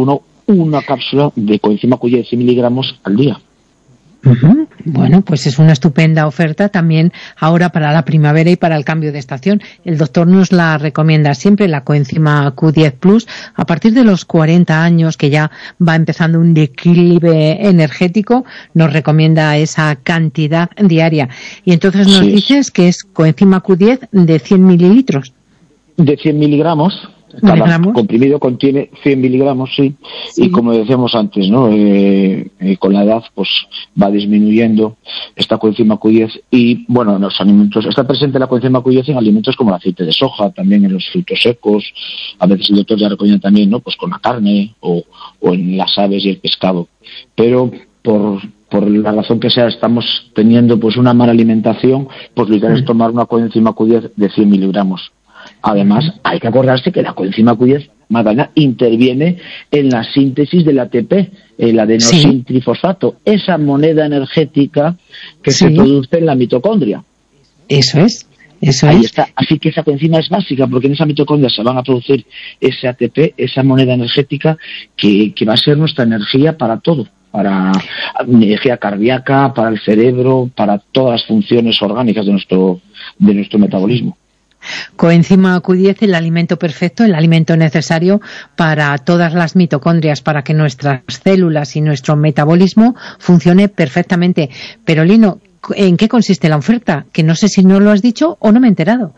una cápsula de coenzima Q diez de cien miligramos al día. Uh-huh. Bueno, pues es una estupenda oferta también ahora para la primavera y para el cambio de estación. El doctor nos la recomienda siempre, la coenzima Q diez Plus, a partir de los cuarenta años, que ya va empezando un declive energético, nos recomienda esa cantidad diaria. Y entonces nos sí. dices que es coenzima Q diez de cien mililitros. De cien miligramos. Cada ¿Miligramos? Comprimido contiene cien miligramos, sí. sí. Y como decíamos antes, ¿no? Eh, eh, con la edad, pues va disminuyendo esta coenzima Q diez y, bueno, en los alimentos, está presente la coenzima Q diez en alimentos como el aceite de soja, también en los frutos secos. A veces el doctor ya recomienda también, ¿no? Pues con la carne o, o en las aves y el pescado. Pero por por la razón que sea, estamos teniendo pues una mala alimentación, pues lo ideal es tomar una coenzima Q diez de cien miligramos. Además, hay que acordarse que la coenzima Q diez, Magdalena, interviene en la síntesis del A T P, el adenosintrifosfato, sí. esa moneda energética que sí. se produce en la mitocondria. Eso es, eso Ahí es. está. Así que esa coenzima es básica, porque en esa mitocondria se van a producir ese A T P, esa moneda energética que, que va a ser nuestra energía para todo. Para energía cardíaca, para el cerebro, para todas las funciones orgánicas de nuestro, de nuestro metabolismo. Coenzima Q diez, el alimento perfecto, el alimento necesario para todas las mitocondrias, para que nuestras células y nuestro metabolismo funcione perfectamente. Pero Lino, ¿en qué consiste la oferta? Que no sé si no lo has dicho o no me he enterado.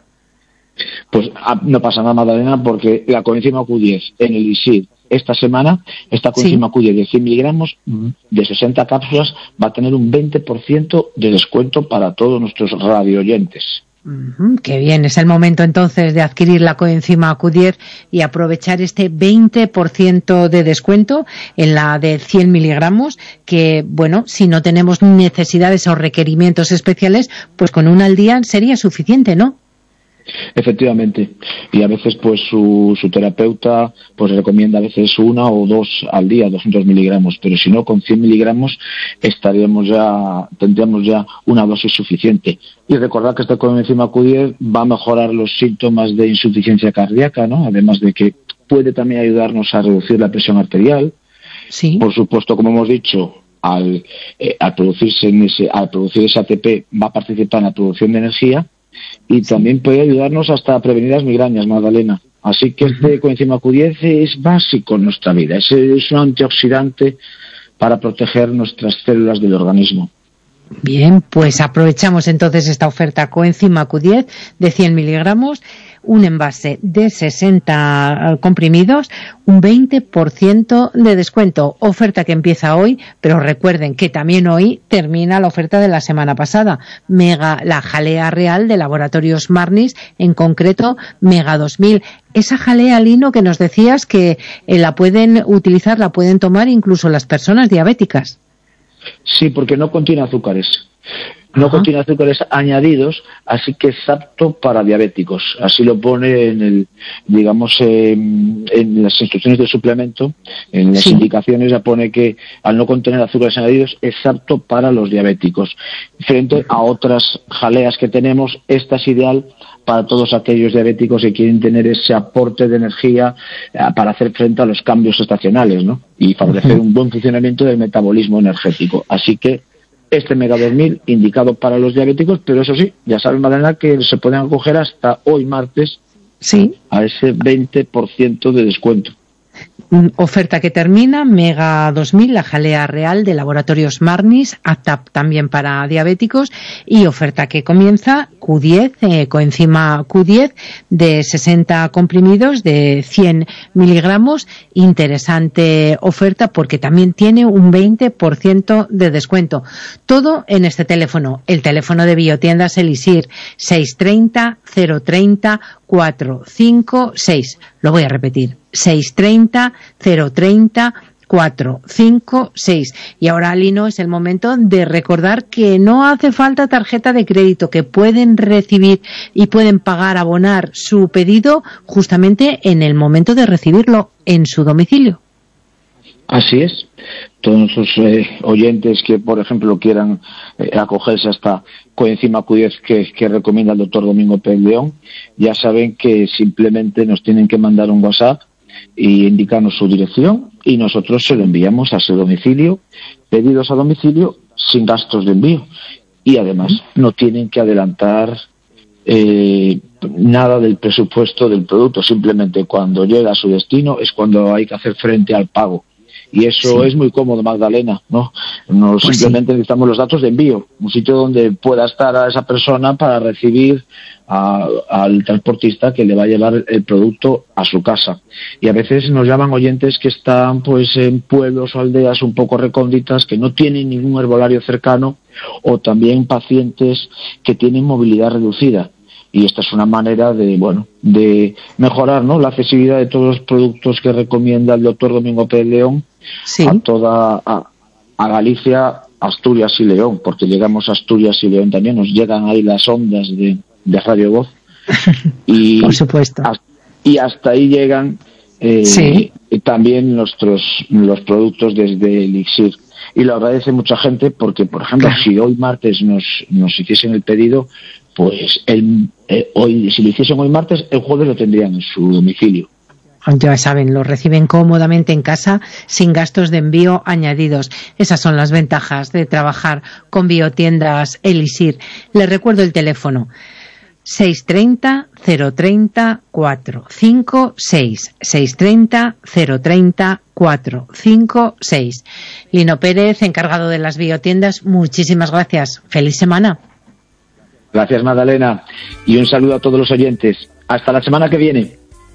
Pues no pasa nada, Magdalena, porque la coenzima Q diez en el I S I R esta semana, esta coenzima sí. Q diez de cien miligramos de sesenta cápsulas va a tener un veinte por ciento de descuento para todos nuestros radioyentes. Uh-huh, qué bien, es el momento entonces de adquirir la coenzima Q diez y aprovechar este veinte por ciento de descuento en la de cien miligramos, que bueno, si no tenemos necesidades o requerimientos especiales, pues con una al día sería suficiente, ¿no? Efectivamente, y a veces pues su, su terapeuta pues recomienda a veces una o dos al día, doscientos miligramos, pero si no, con cien miligramos estaríamos ya, tendríamos ya una dosis suficiente. Y recordar que esta coenzima Q diez va a mejorar los síntomas de insuficiencia cardíaca, ¿no? Además de que puede también ayudarnos a reducir la presión arterial. Sí. Por supuesto, como hemos dicho, al, eh, al producirse en ese, al producir ese A T P va a participar en la producción de energía. Y también puede ayudarnos hasta a prevenir las migrañas, Magdalena. Así que este coenzima Q diez es básico en nuestra vida. Es, es un antioxidante para proteger nuestras células del organismo. Bien, pues aprovechamos entonces esta oferta coenzima Q diez de cien miligramos, un envase de sesenta comprimidos, un veinte por ciento de descuento. Oferta que empieza hoy, pero recuerden que también hoy termina la oferta de la semana pasada. Mega, la jalea real de Laboratorios Marnis, en concreto Mega dos mil. Esa jalea, Lino, que nos decías que eh, la pueden utilizar, la pueden tomar incluso las personas diabéticas. Sí, porque no contiene azúcares. No Ajá. contiene azúcares añadidos, así que es apto para diabéticos. Así lo pone en el, digamos, eh, en las instrucciones del suplemento, en las sí. indicaciones ya pone que al no contener azúcares añadidos es apto para los diabéticos. Frente a otras jaleas que tenemos, esta es ideal para todos aquellos diabéticos que quieren tener ese aporte de energía eh, para hacer frente a los cambios estacionales, ¿no? Y favorecer uh-huh. un buen funcionamiento del metabolismo energético. Así que este Mega dos mil indicado para los diabéticos, pero eso sí, ya saben, Magdalena, que se pueden acoger hasta hoy martes sí. a ese veinte por ciento de descuento. Oferta que termina, Mega dos mil, la jalea real de Laboratorios Marnis, apta también para diabéticos, y oferta que comienza Q diez, eh, coenzima Q diez de sesenta comprimidos de cien miligramos. Interesante oferta porque también tiene un veinte por ciento de descuento. Todo en este teléfono, el teléfono de Biotiendas Elisir, seis treinta, cero treinta, cuatro cinco seis. Lo voy a repetir, seis treinta, cero treinta, cuatro cinco seis. Y ahora, Lino, es el momento de recordar que no hace falta tarjeta de crédito, que pueden recibir y pueden pagar, abonar su pedido justamente en el momento de recibirlo en su domicilio. Así es. Todos nuestros eh, oyentes que, por ejemplo, quieran eh, acogerse a esta coenzima Q diez que, que recomienda el doctor Domingo Pérez León, ya saben que simplemente nos tienen que mandar un WhatsApp y indicarnos su dirección y nosotros se lo enviamos a su domicilio, pedidos a domicilio sin gastos de envío. Y además no tienen que adelantar eh, nada del presupuesto del producto, simplemente cuando llega a su destino es cuando hay que hacer frente al pago. Y eso sí. Es muy cómodo, Magdalena, ¿no? no pues simplemente sí. Necesitamos los datos de envío, un sitio donde pueda estar a esa persona para recibir a, al transportista que le va a llevar el producto a su casa. Y a veces nos llaman oyentes que están pues en pueblos o aldeas un poco recónditas, que no tienen ningún herbolario cercano, o también pacientes que tienen movilidad reducida. Y esta es una manera de, bueno, de mejorar, ¿no?, la accesibilidad de todos los productos que recomienda el doctor Domingo Pérez León sí. a toda a, a Galicia, Asturias y León, porque llegamos a Asturias y León también, nos llegan ahí las ondas de, de Radio Voz. Y por supuesto. Hasta, y hasta ahí llegan eh, sí. también nuestros los productos desde Elixir. Y lo agradece mucha gente porque, por ejemplo, claro. si hoy martes nos, nos hiciesen el pedido, pues el, eh, hoy si lo hiciesen hoy martes, el jueves lo tendrían en su domicilio. Ya saben, lo reciben cómodamente en casa sin gastos de envío añadidos. Esas son las ventajas de trabajar con Biotiendas Elixir. Les recuerdo el teléfono seis treinta, cero treinta, cuatrocientos cincuenta y seis, seis treinta, cero treinta, cuatrocientos cincuenta y seis. Lino Pérez, encargado de las biotiendas, muchísimas gracias. Feliz semana. Gracias, Magdalena, y un saludo a todos los oyentes. Hasta la semana que viene.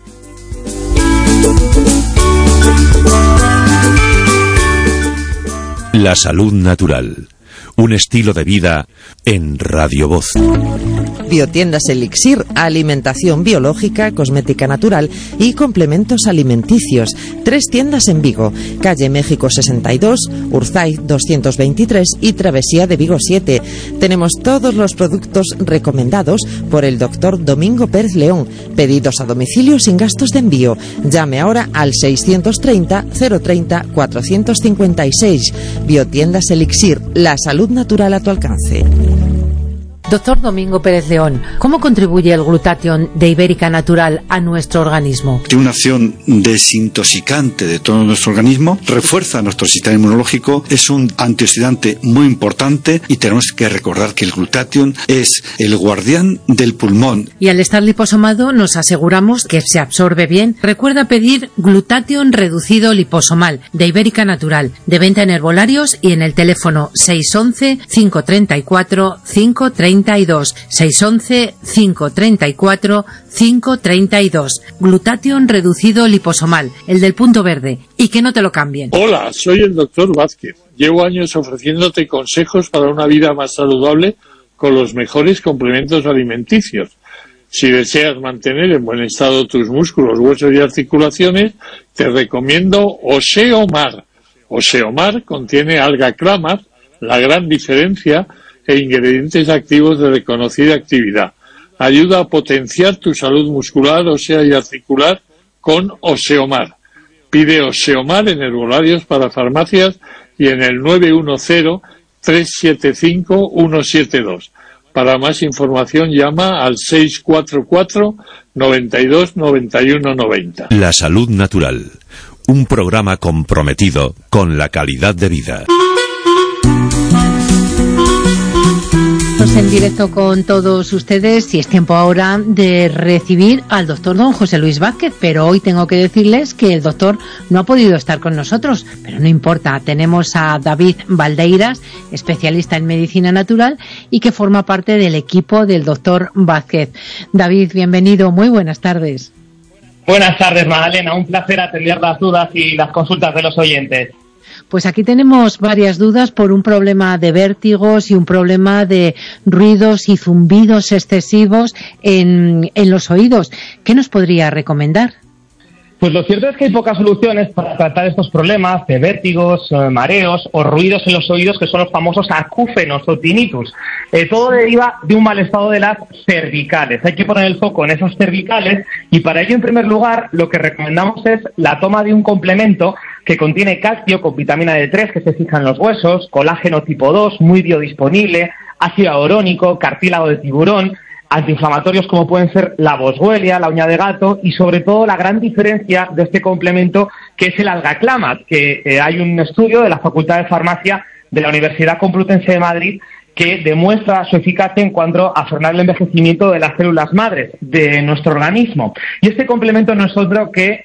La salud natural, un estilo de vida en Radio Voz. Biotiendas Elixir, alimentación biológica, cosmética natural y complementos alimenticios. Tres tiendas en Vigo, calle México sesenta y dos, Urzaiz doscientos veintitrés y Travesía de Vigo siete. Tenemos todos los productos recomendados por el doctor Domingo Pérez León. Pedidos a domicilio sin gastos de envío. Llame ahora al seiscientos treinta, cero treinta, cuatrocientos cincuenta y seis. Biotiendas Elixir, la salud natural a tu alcance. Doctor Domingo Pérez León, ¿cómo contribuye el glutatión de Ibérica Natural a nuestro organismo? Tiene una acción desintoxicante de todo nuestro organismo, refuerza nuestro sistema inmunológico, es un antioxidante muy importante y tenemos que recordar que el glutatión es el guardián del pulmón. Y al estar liposomado nos aseguramos que se absorbe bien. Recuerda pedir glutatión reducido liposomal de Ibérica Natural, de venta en herbolarios y en el teléfono seis once, cinco treinta y cuatro, cinco treinta y dos, seis once, cinco treinta y cuatro, cinco treinta y dos. Glutatión reducido liposomal, el del punto verde, y que no te lo cambien. Hola, soy el doctor Vázquez. Llevo años ofreciéndote consejos para una vida más saludable con los mejores complementos alimenticios. Si deseas mantener en buen estado tus músculos, huesos y articulaciones, te recomiendo Oseomar. Oseomar contiene alga clamar, la gran diferencia, e ingredientes activos de reconocida actividad. Ayuda a potenciar tu salud muscular, ósea y articular con Oseomar. Pide Oseomar en herbolarios para farmacias y en el nueve uno cero, tres siete cinco, uno siete dos. Para más información llama al seis cuatro cuatro, noventa y dos, noventa y uno, noventa. La salud natural, un programa comprometido con la calidad de vida. En directo con todos ustedes y es tiempo ahora de recibir al doctor don José Luis Vázquez, pero hoy tengo que decirles que el doctor no ha podido estar con nosotros, pero no importa, tenemos a David Valdeiras, especialista en medicina natural y que forma parte del equipo del doctor Vázquez. David, bienvenido, muy buenas tardes. Buenas tardes, Magdalena, un placer atender las dudas y las consultas de los oyentes. Pues aquí tenemos varias dudas por un problema de vértigos y un problema de ruidos y zumbidos excesivos en, en los oídos. ¿Qué nos podría recomendar? Pues lo cierto es que hay pocas soluciones para tratar estos problemas de vértigos, eh, mareos o ruidos en los oídos, que son los famosos acúfenos o tinnitus. Eh, todo deriva de un mal estado de las cervicales. Hay que poner el foco en esas cervicales y para ello, en primer lugar, lo que recomendamos es la toma de un complemento que contiene calcio con vitamina D tres que se fija en los huesos, colágeno tipo dos, muy biodisponible, ácido hialurónico, cartílago de tiburón. antiinflamatorios como pueden ser la boswellia, la uña de gato, y sobre todo la gran diferencia de este complemento que es el algaclamat, que eh, hay un estudio de la Facultad de Farmacia de la Universidad Complutense de Madrid que demuestra su eficacia en cuanto a frenar el envejecimiento de las células madres de nuestro organismo. Y este complemento no es otro que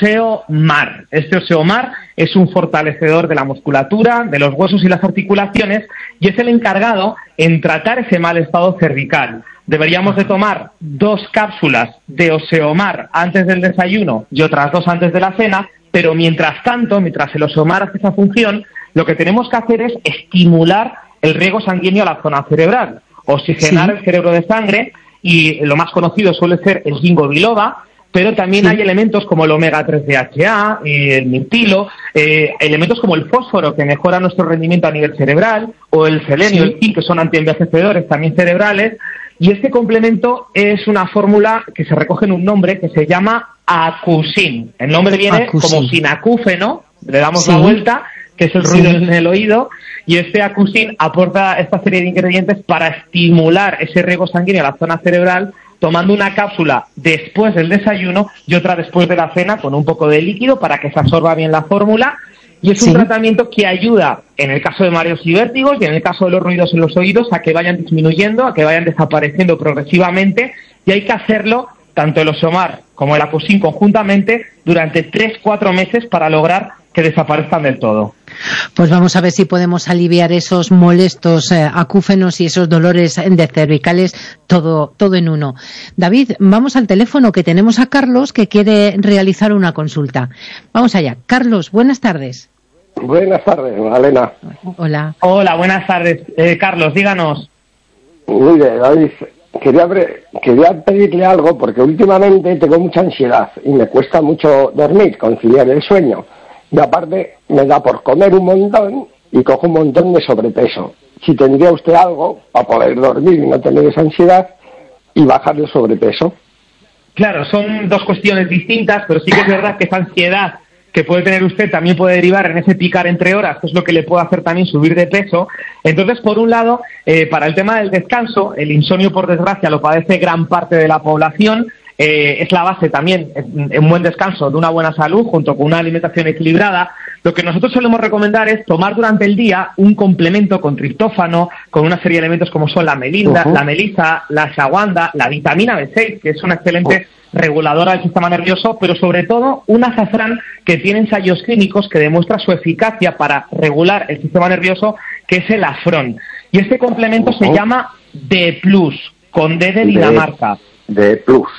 Oseomar. Este Oseomar es un fortalecedor de la musculatura, de los huesos y las articulaciones, y es el encargado en tratar ese mal estado cervical. Deberíamos de tomar dos cápsulas de Oseomar antes del desayuno y otras dos antes de la cena, pero mientras tanto, mientras el Oseomar hace esa función, lo que tenemos que hacer es estimular el riego sanguíneo a la zona cerebral, oxigenar sí. el cerebro de sangre, y lo más conocido suele ser el ginkgo biloba, pero también sí. hay elementos como el omega tres D H A, el mirtilo, eh, elementos como el fósforo que mejora nuestro rendimiento a nivel cerebral, o el selenio, sí. el zinc, que son antienvejecedores también cerebrales, y este complemento es una fórmula que se recoge en un nombre que se llama Acusin. El nombre viene Acusin. como sinacúfeno, le damos sí. la vuelta, que es el ruido sí. en el oído, y este Acusin aporta esta serie de ingredientes para estimular ese riego sanguíneo a la zona cerebral, tomando una cápsula después del desayuno y otra después de la cena con un poco de líquido para que se absorba bien la fórmula. Y es sí. un tratamiento que ayuda, en el caso de mareos y vértigos y en el caso de los ruidos en los oídos, a que vayan disminuyendo, a que vayan desapareciendo progresivamente, y hay que hacerlo, tanto el Oseomar como el Acusin conjuntamente, durante tres cuatro meses para lograr que desaparezcan del todo. Pues vamos a ver si podemos aliviar esos molestos eh, acúfenos y esos dolores de cervicales, todo, todo en uno. David, vamos al teléfono, que tenemos a Carlos que quiere realizar una consulta. Vamos allá. Carlos, buenas tardes. Buenas tardes, Magdalena. Hola. Hola, buenas tardes. Eh, Carlos, díganos. Mire, David, quería, quería pedirle algo porque últimamente tengo mucha ansiedad y me cuesta mucho dormir, conciliar el sueño. Y aparte me da por comer un montón y cojo un montón de sobrepeso. Si tendría usted algo para poder dormir y no tener esa ansiedad y bajar el sobrepeso. Claro, son dos cuestiones distintas, pero sí que es verdad que esa ansiedad que puede tener usted también puede derivar en ese picar entre horas, que es lo que le puede hacer también subir de peso. Entonces, por un lado, eh, para el tema del descanso, el insomnio, por desgracia, lo padece gran parte de la población. Eh, es la base también, en un buen descanso, de una buena salud, junto con una alimentación equilibrada. Lo que nosotros solemos recomendar es tomar durante el día un complemento con triptófano, con una serie de elementos como son la melinda, uh-huh. la melisa, la ashwagandha, la vitamina B seis, que es una excelente reguladora del sistema nervioso, pero sobre todo un azafrán que tiene ensayos clínicos que demuestra su eficacia para regular el sistema nervioso, que es el afrón. Y este complemento uh-huh. se llama D plus, con D de Dinamarca. D plus.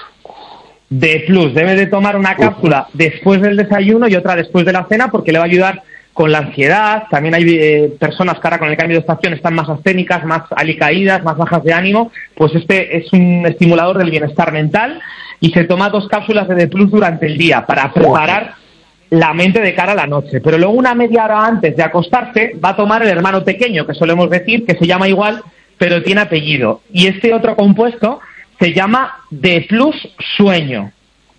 D plus, debe de tomar una cápsula después del desayuno y otra después de la cena, porque le va a ayudar con la ansiedad. También hay eh, personas que ahora con el cambio de estación están más ascénicas, más alicaídas, más bajas de ánimo. Pues este es un estimulador del bienestar mental, y se toma dos cápsulas de D plus durante el día para preparar la mente de cara a la noche. Pero luego, una media hora antes de acostarse, va a tomar el hermano pequeño, que solemos decir, que se llama igual, pero tiene apellido. Y este otro compuesto se llama D plus sueño.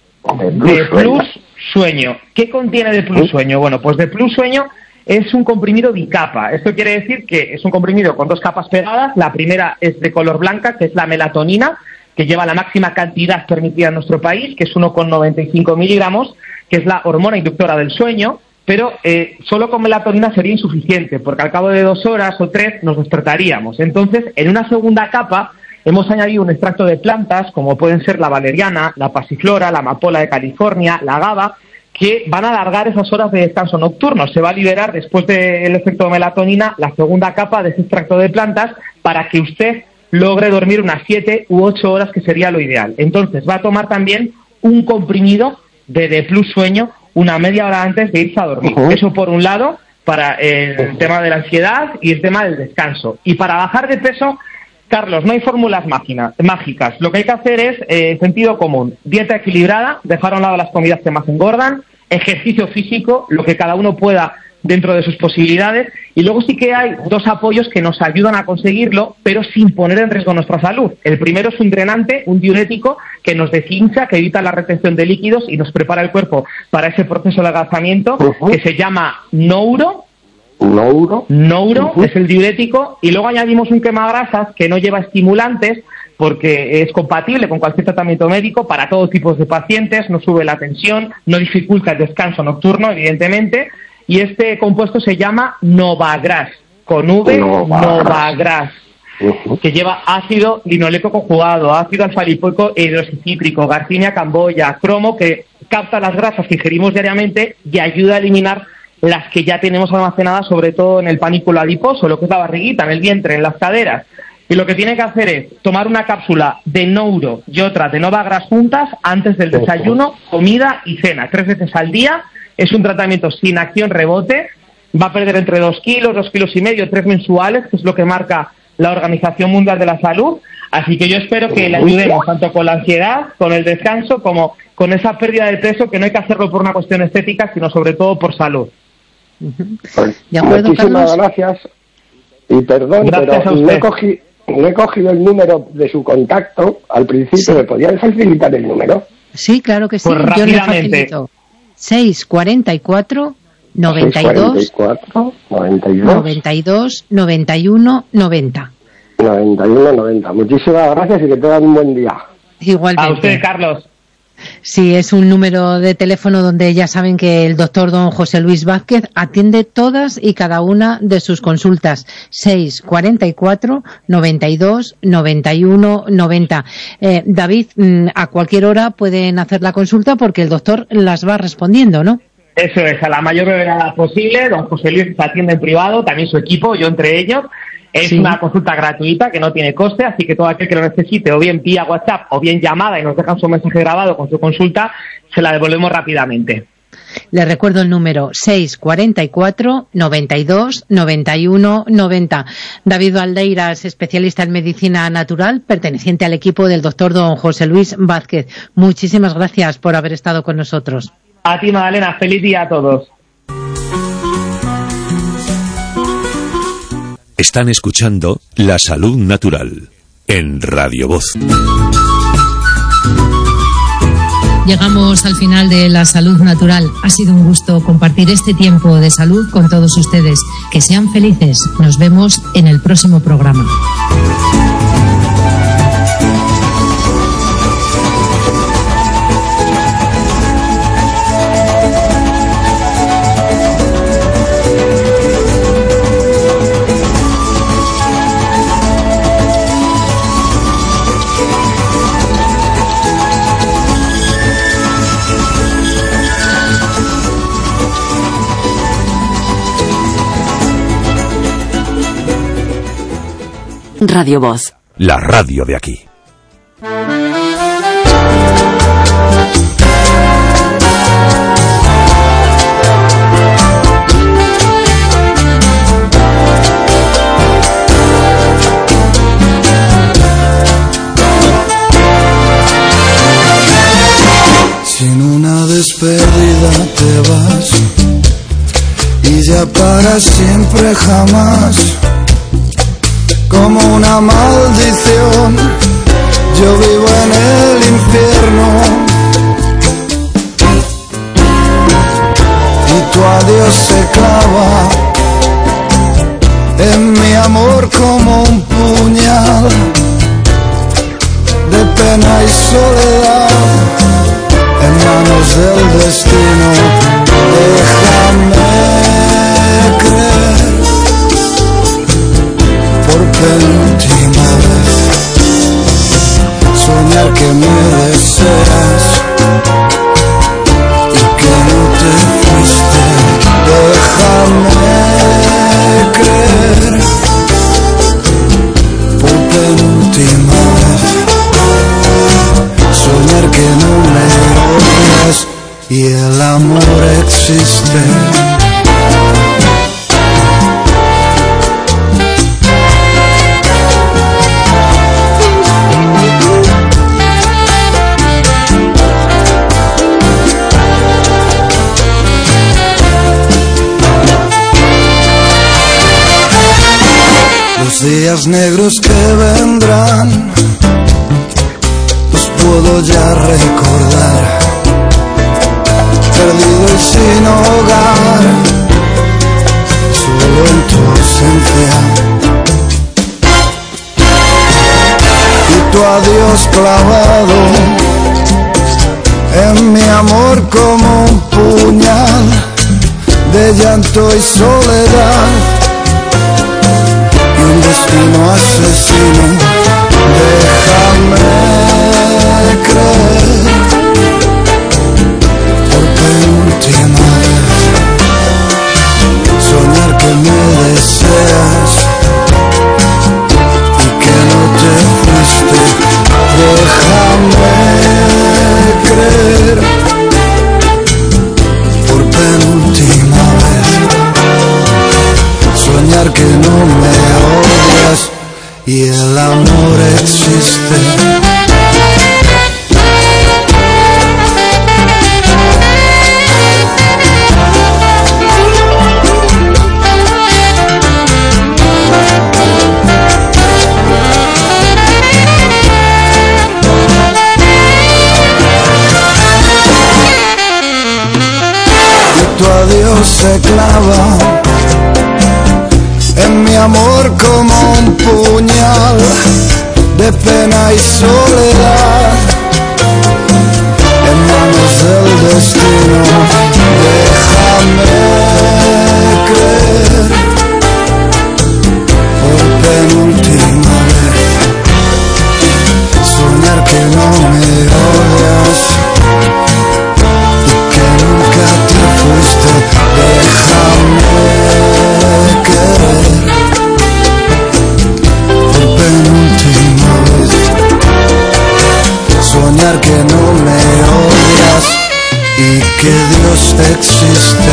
D plus sueño. ¿Qué contiene D plus sueño? Bueno, pues D plus sueño es un comprimido bicapa. Esto quiere decir que es un comprimido con dos capas pegadas. La primera es de color blanca, que es la melatonina, que lleva la máxima cantidad permitida en nuestro país, que es uno coma noventa y cinco miligramos, que es la hormona inductora del sueño. Pero eh, solo con melatonina sería insuficiente, porque al cabo de dos horas o tres nos despertaríamos. Entonces, en una segunda capa hemos añadido un extracto de plantas, como pueden ser la valeriana, la pasiflora, la amapola de California, la gaba, que van a alargar esas horas de descanso nocturno. Se va a liberar, después del efecto de melatonina, la segunda capa de ese extracto de plantas, para que usted logre dormir unas siete u ocho horas, que sería lo ideal. Entonces, va a tomar también un comprimido de D plus sueño una media hora antes de irse a dormir. Uh-huh. Eso por un lado, para el tema de la ansiedad y el tema del descanso. Y para bajar de peso, Carlos, no hay fórmulas máquina, mágicas. Lo que hay que hacer es eh, sentido común, dieta equilibrada, dejar a un lado las comidas que más engordan, ejercicio físico, lo que cada uno pueda dentro de sus posibilidades, y luego sí que hay dos apoyos que nos ayudan a conseguirlo, pero sin poner en riesgo nuestra salud. El primero es un drenante, un diurético, que nos deshincha, que evita la retención de líquidos y nos prepara el cuerpo para ese proceso de adelgazamiento, uh-huh. que se llama Nouro. Nouro. Nouro uh-huh. es el diurético, y luego añadimos un quemagrasas que no lleva estimulantes, porque es compatible con cualquier tratamiento médico para todo tipo de pacientes, no sube la tensión, no dificulta el descanso nocturno, evidentemente, y este compuesto se llama Novagras, con V, Novagras, que lleva ácido linoleico conjugado, ácido alfa-lipoico e hidroxicítrico, Garcinia camboya, cromo, que capta las grasas que ingerimos diariamente y ayuda a eliminar las que ya tenemos almacenadas, sobre todo en el panículo adiposo, lo que es la barriguita, en el vientre, en las caderas. Y lo que tiene que hacer es tomar una cápsula de Nouro y otra de Novagras juntas antes del desayuno, comida y cena, tres veces al día. Es un tratamiento sin acción rebote. Va a perder entre dos kilos, dos kilos y medio, tres mensuales, que es lo que marca la Organización Mundial de la Salud. Así que yo espero que le ayudemos tanto con la ansiedad, con el descanso, como con esa pérdida de peso, que no hay que hacerlo por una cuestión estética, sino sobre todo por salud. ¿De acuerdo, Muchísimas Carlos? gracias. Y perdón, gracias pero no he, cogido, no he cogido el número de su contacto al principio. Sí. ¿Me podían facilitar el número? Sí, claro que sí. Pues yo le facilito. seis cuarenta y cuatro noventa y dos noventa y dos noventa y uno noventa. noventa y uno noventa. Muchísimas gracias y que tengan un buen día. Igualmente. A usted, Carlos. Sí, es un número de teléfono donde ya saben que el doctor don José Luis Vázquez atiende todas y cada una de sus consultas. seis cuarenta y cuatro noventa y dos noventa y uno noventa. Eh, David, a cualquier hora pueden hacer la consulta porque el doctor las va respondiendo, ¿no? Eso es, a la mayor brevedad posible. Don José Luis se atiende en privado, también su equipo, yo entre ellos. Es sí. una consulta gratuita que no tiene coste, así que todo aquel que lo necesite, o bien vía WhatsApp o bien llamada y nos dejan su mensaje grabado con su consulta, se la devolvemos rápidamente. Le recuerdo el número seis cuarenta y cuatro noventa y dos noventa y uno noventa. David Valdeiras, especialista en medicina natural, perteneciente al equipo del doctor don José Luis Vázquez. Muchísimas gracias por haber estado con nosotros. A ti, Magdalena, feliz día a todos. Están escuchando La Salud Natural en Radio Voz. Llegamos al final de La Salud Natural. Ha sido un gusto compartir este tiempo de salud con todos ustedes. Que sean felices. Nos vemos en el próximo programa. Radio Voz. La radio de aquí. Sin una despedida te vas y ya para siempre jamás. Como una maldición, yo vivo en el infierno y tu adiós se clava en mi amor como un puñal de pena y soledad en manos del destino. Déjame creer por penúltima vez, soñar que me deseas y que no te fuiste. Déjame creer por penúltima vez, soñar que no me odias y el amor existe. Los días negros que vendrán los puedo ya recordar, perdido y sin hogar, solo en tu ausencia. Y tu clavado en mi amor como un puñal de llanto y soledad, y un destino asesino. Déjame creer por penúltima vez, soñar que me deseas y que no te fuiste. Déjame creer por penúltima vez, soñar que no me odias y el amor existe. Y tu adiós se clava en mi amor como un puñal de pena y soledad, en manos del destino. Déjame creer por penúltima vez, soñar que no me odias y que nunca te fuiste. Déjame querer por penúltima vez, soñar que no me odias y que Dios existe.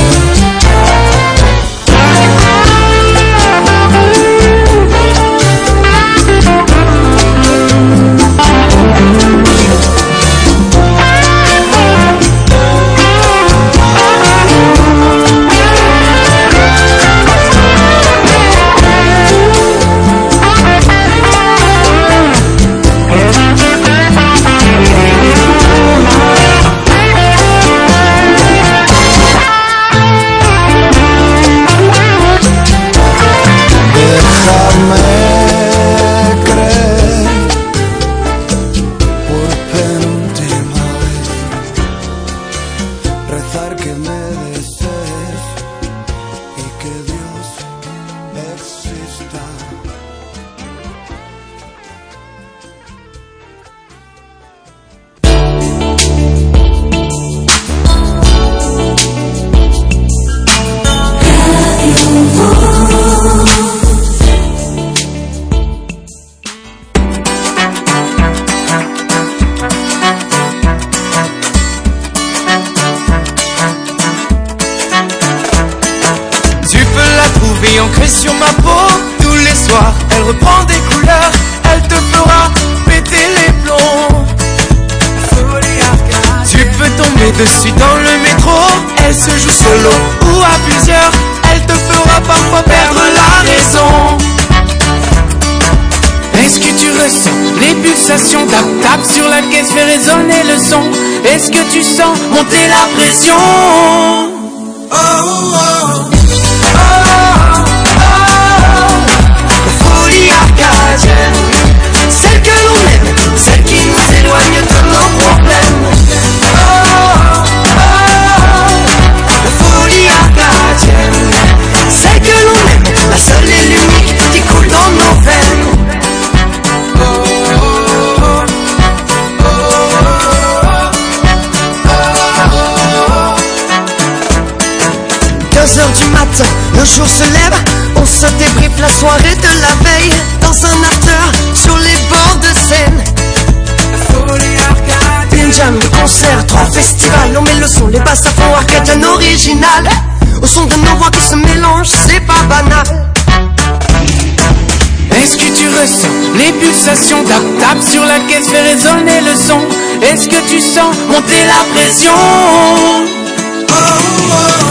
Ancrée sur ma peau, tous les soirs, elle reprend des couleurs, elle te fera péter les plombs. Tu peux tomber dessus dans le métro, elle se joue solo ou à plusieurs, elle te fera parfois perdre la raison. Est-ce que tu ressens les pulsations, tap tap sur la caisse, fait résonner le son? Est-ce que tu sens monter la pression? Oh, oh, oh. Celle que l'on aime, celle qui nous éloigne de nos problèmes. Oh, oh, la folie arcadienne. Celle que l'on aime, la seule et l'unique qui coule dans nos veines. Oh, oh, oh, oh. quinze heures du matin, le jour se lève, on se débriefe la soirée de la veille. Dans un after, sur les bords de Seine. Une jam, de concert, trois festivals. On met le son, les basses à fond, arcadian original. Au son de nos voix qui se mélangent, c'est pas banal. Est-ce que tu ressens les pulsations, tap tap sur la caisse, fait résonner le son? Est-ce que tu sens monter la pression? Oh, oh, oh.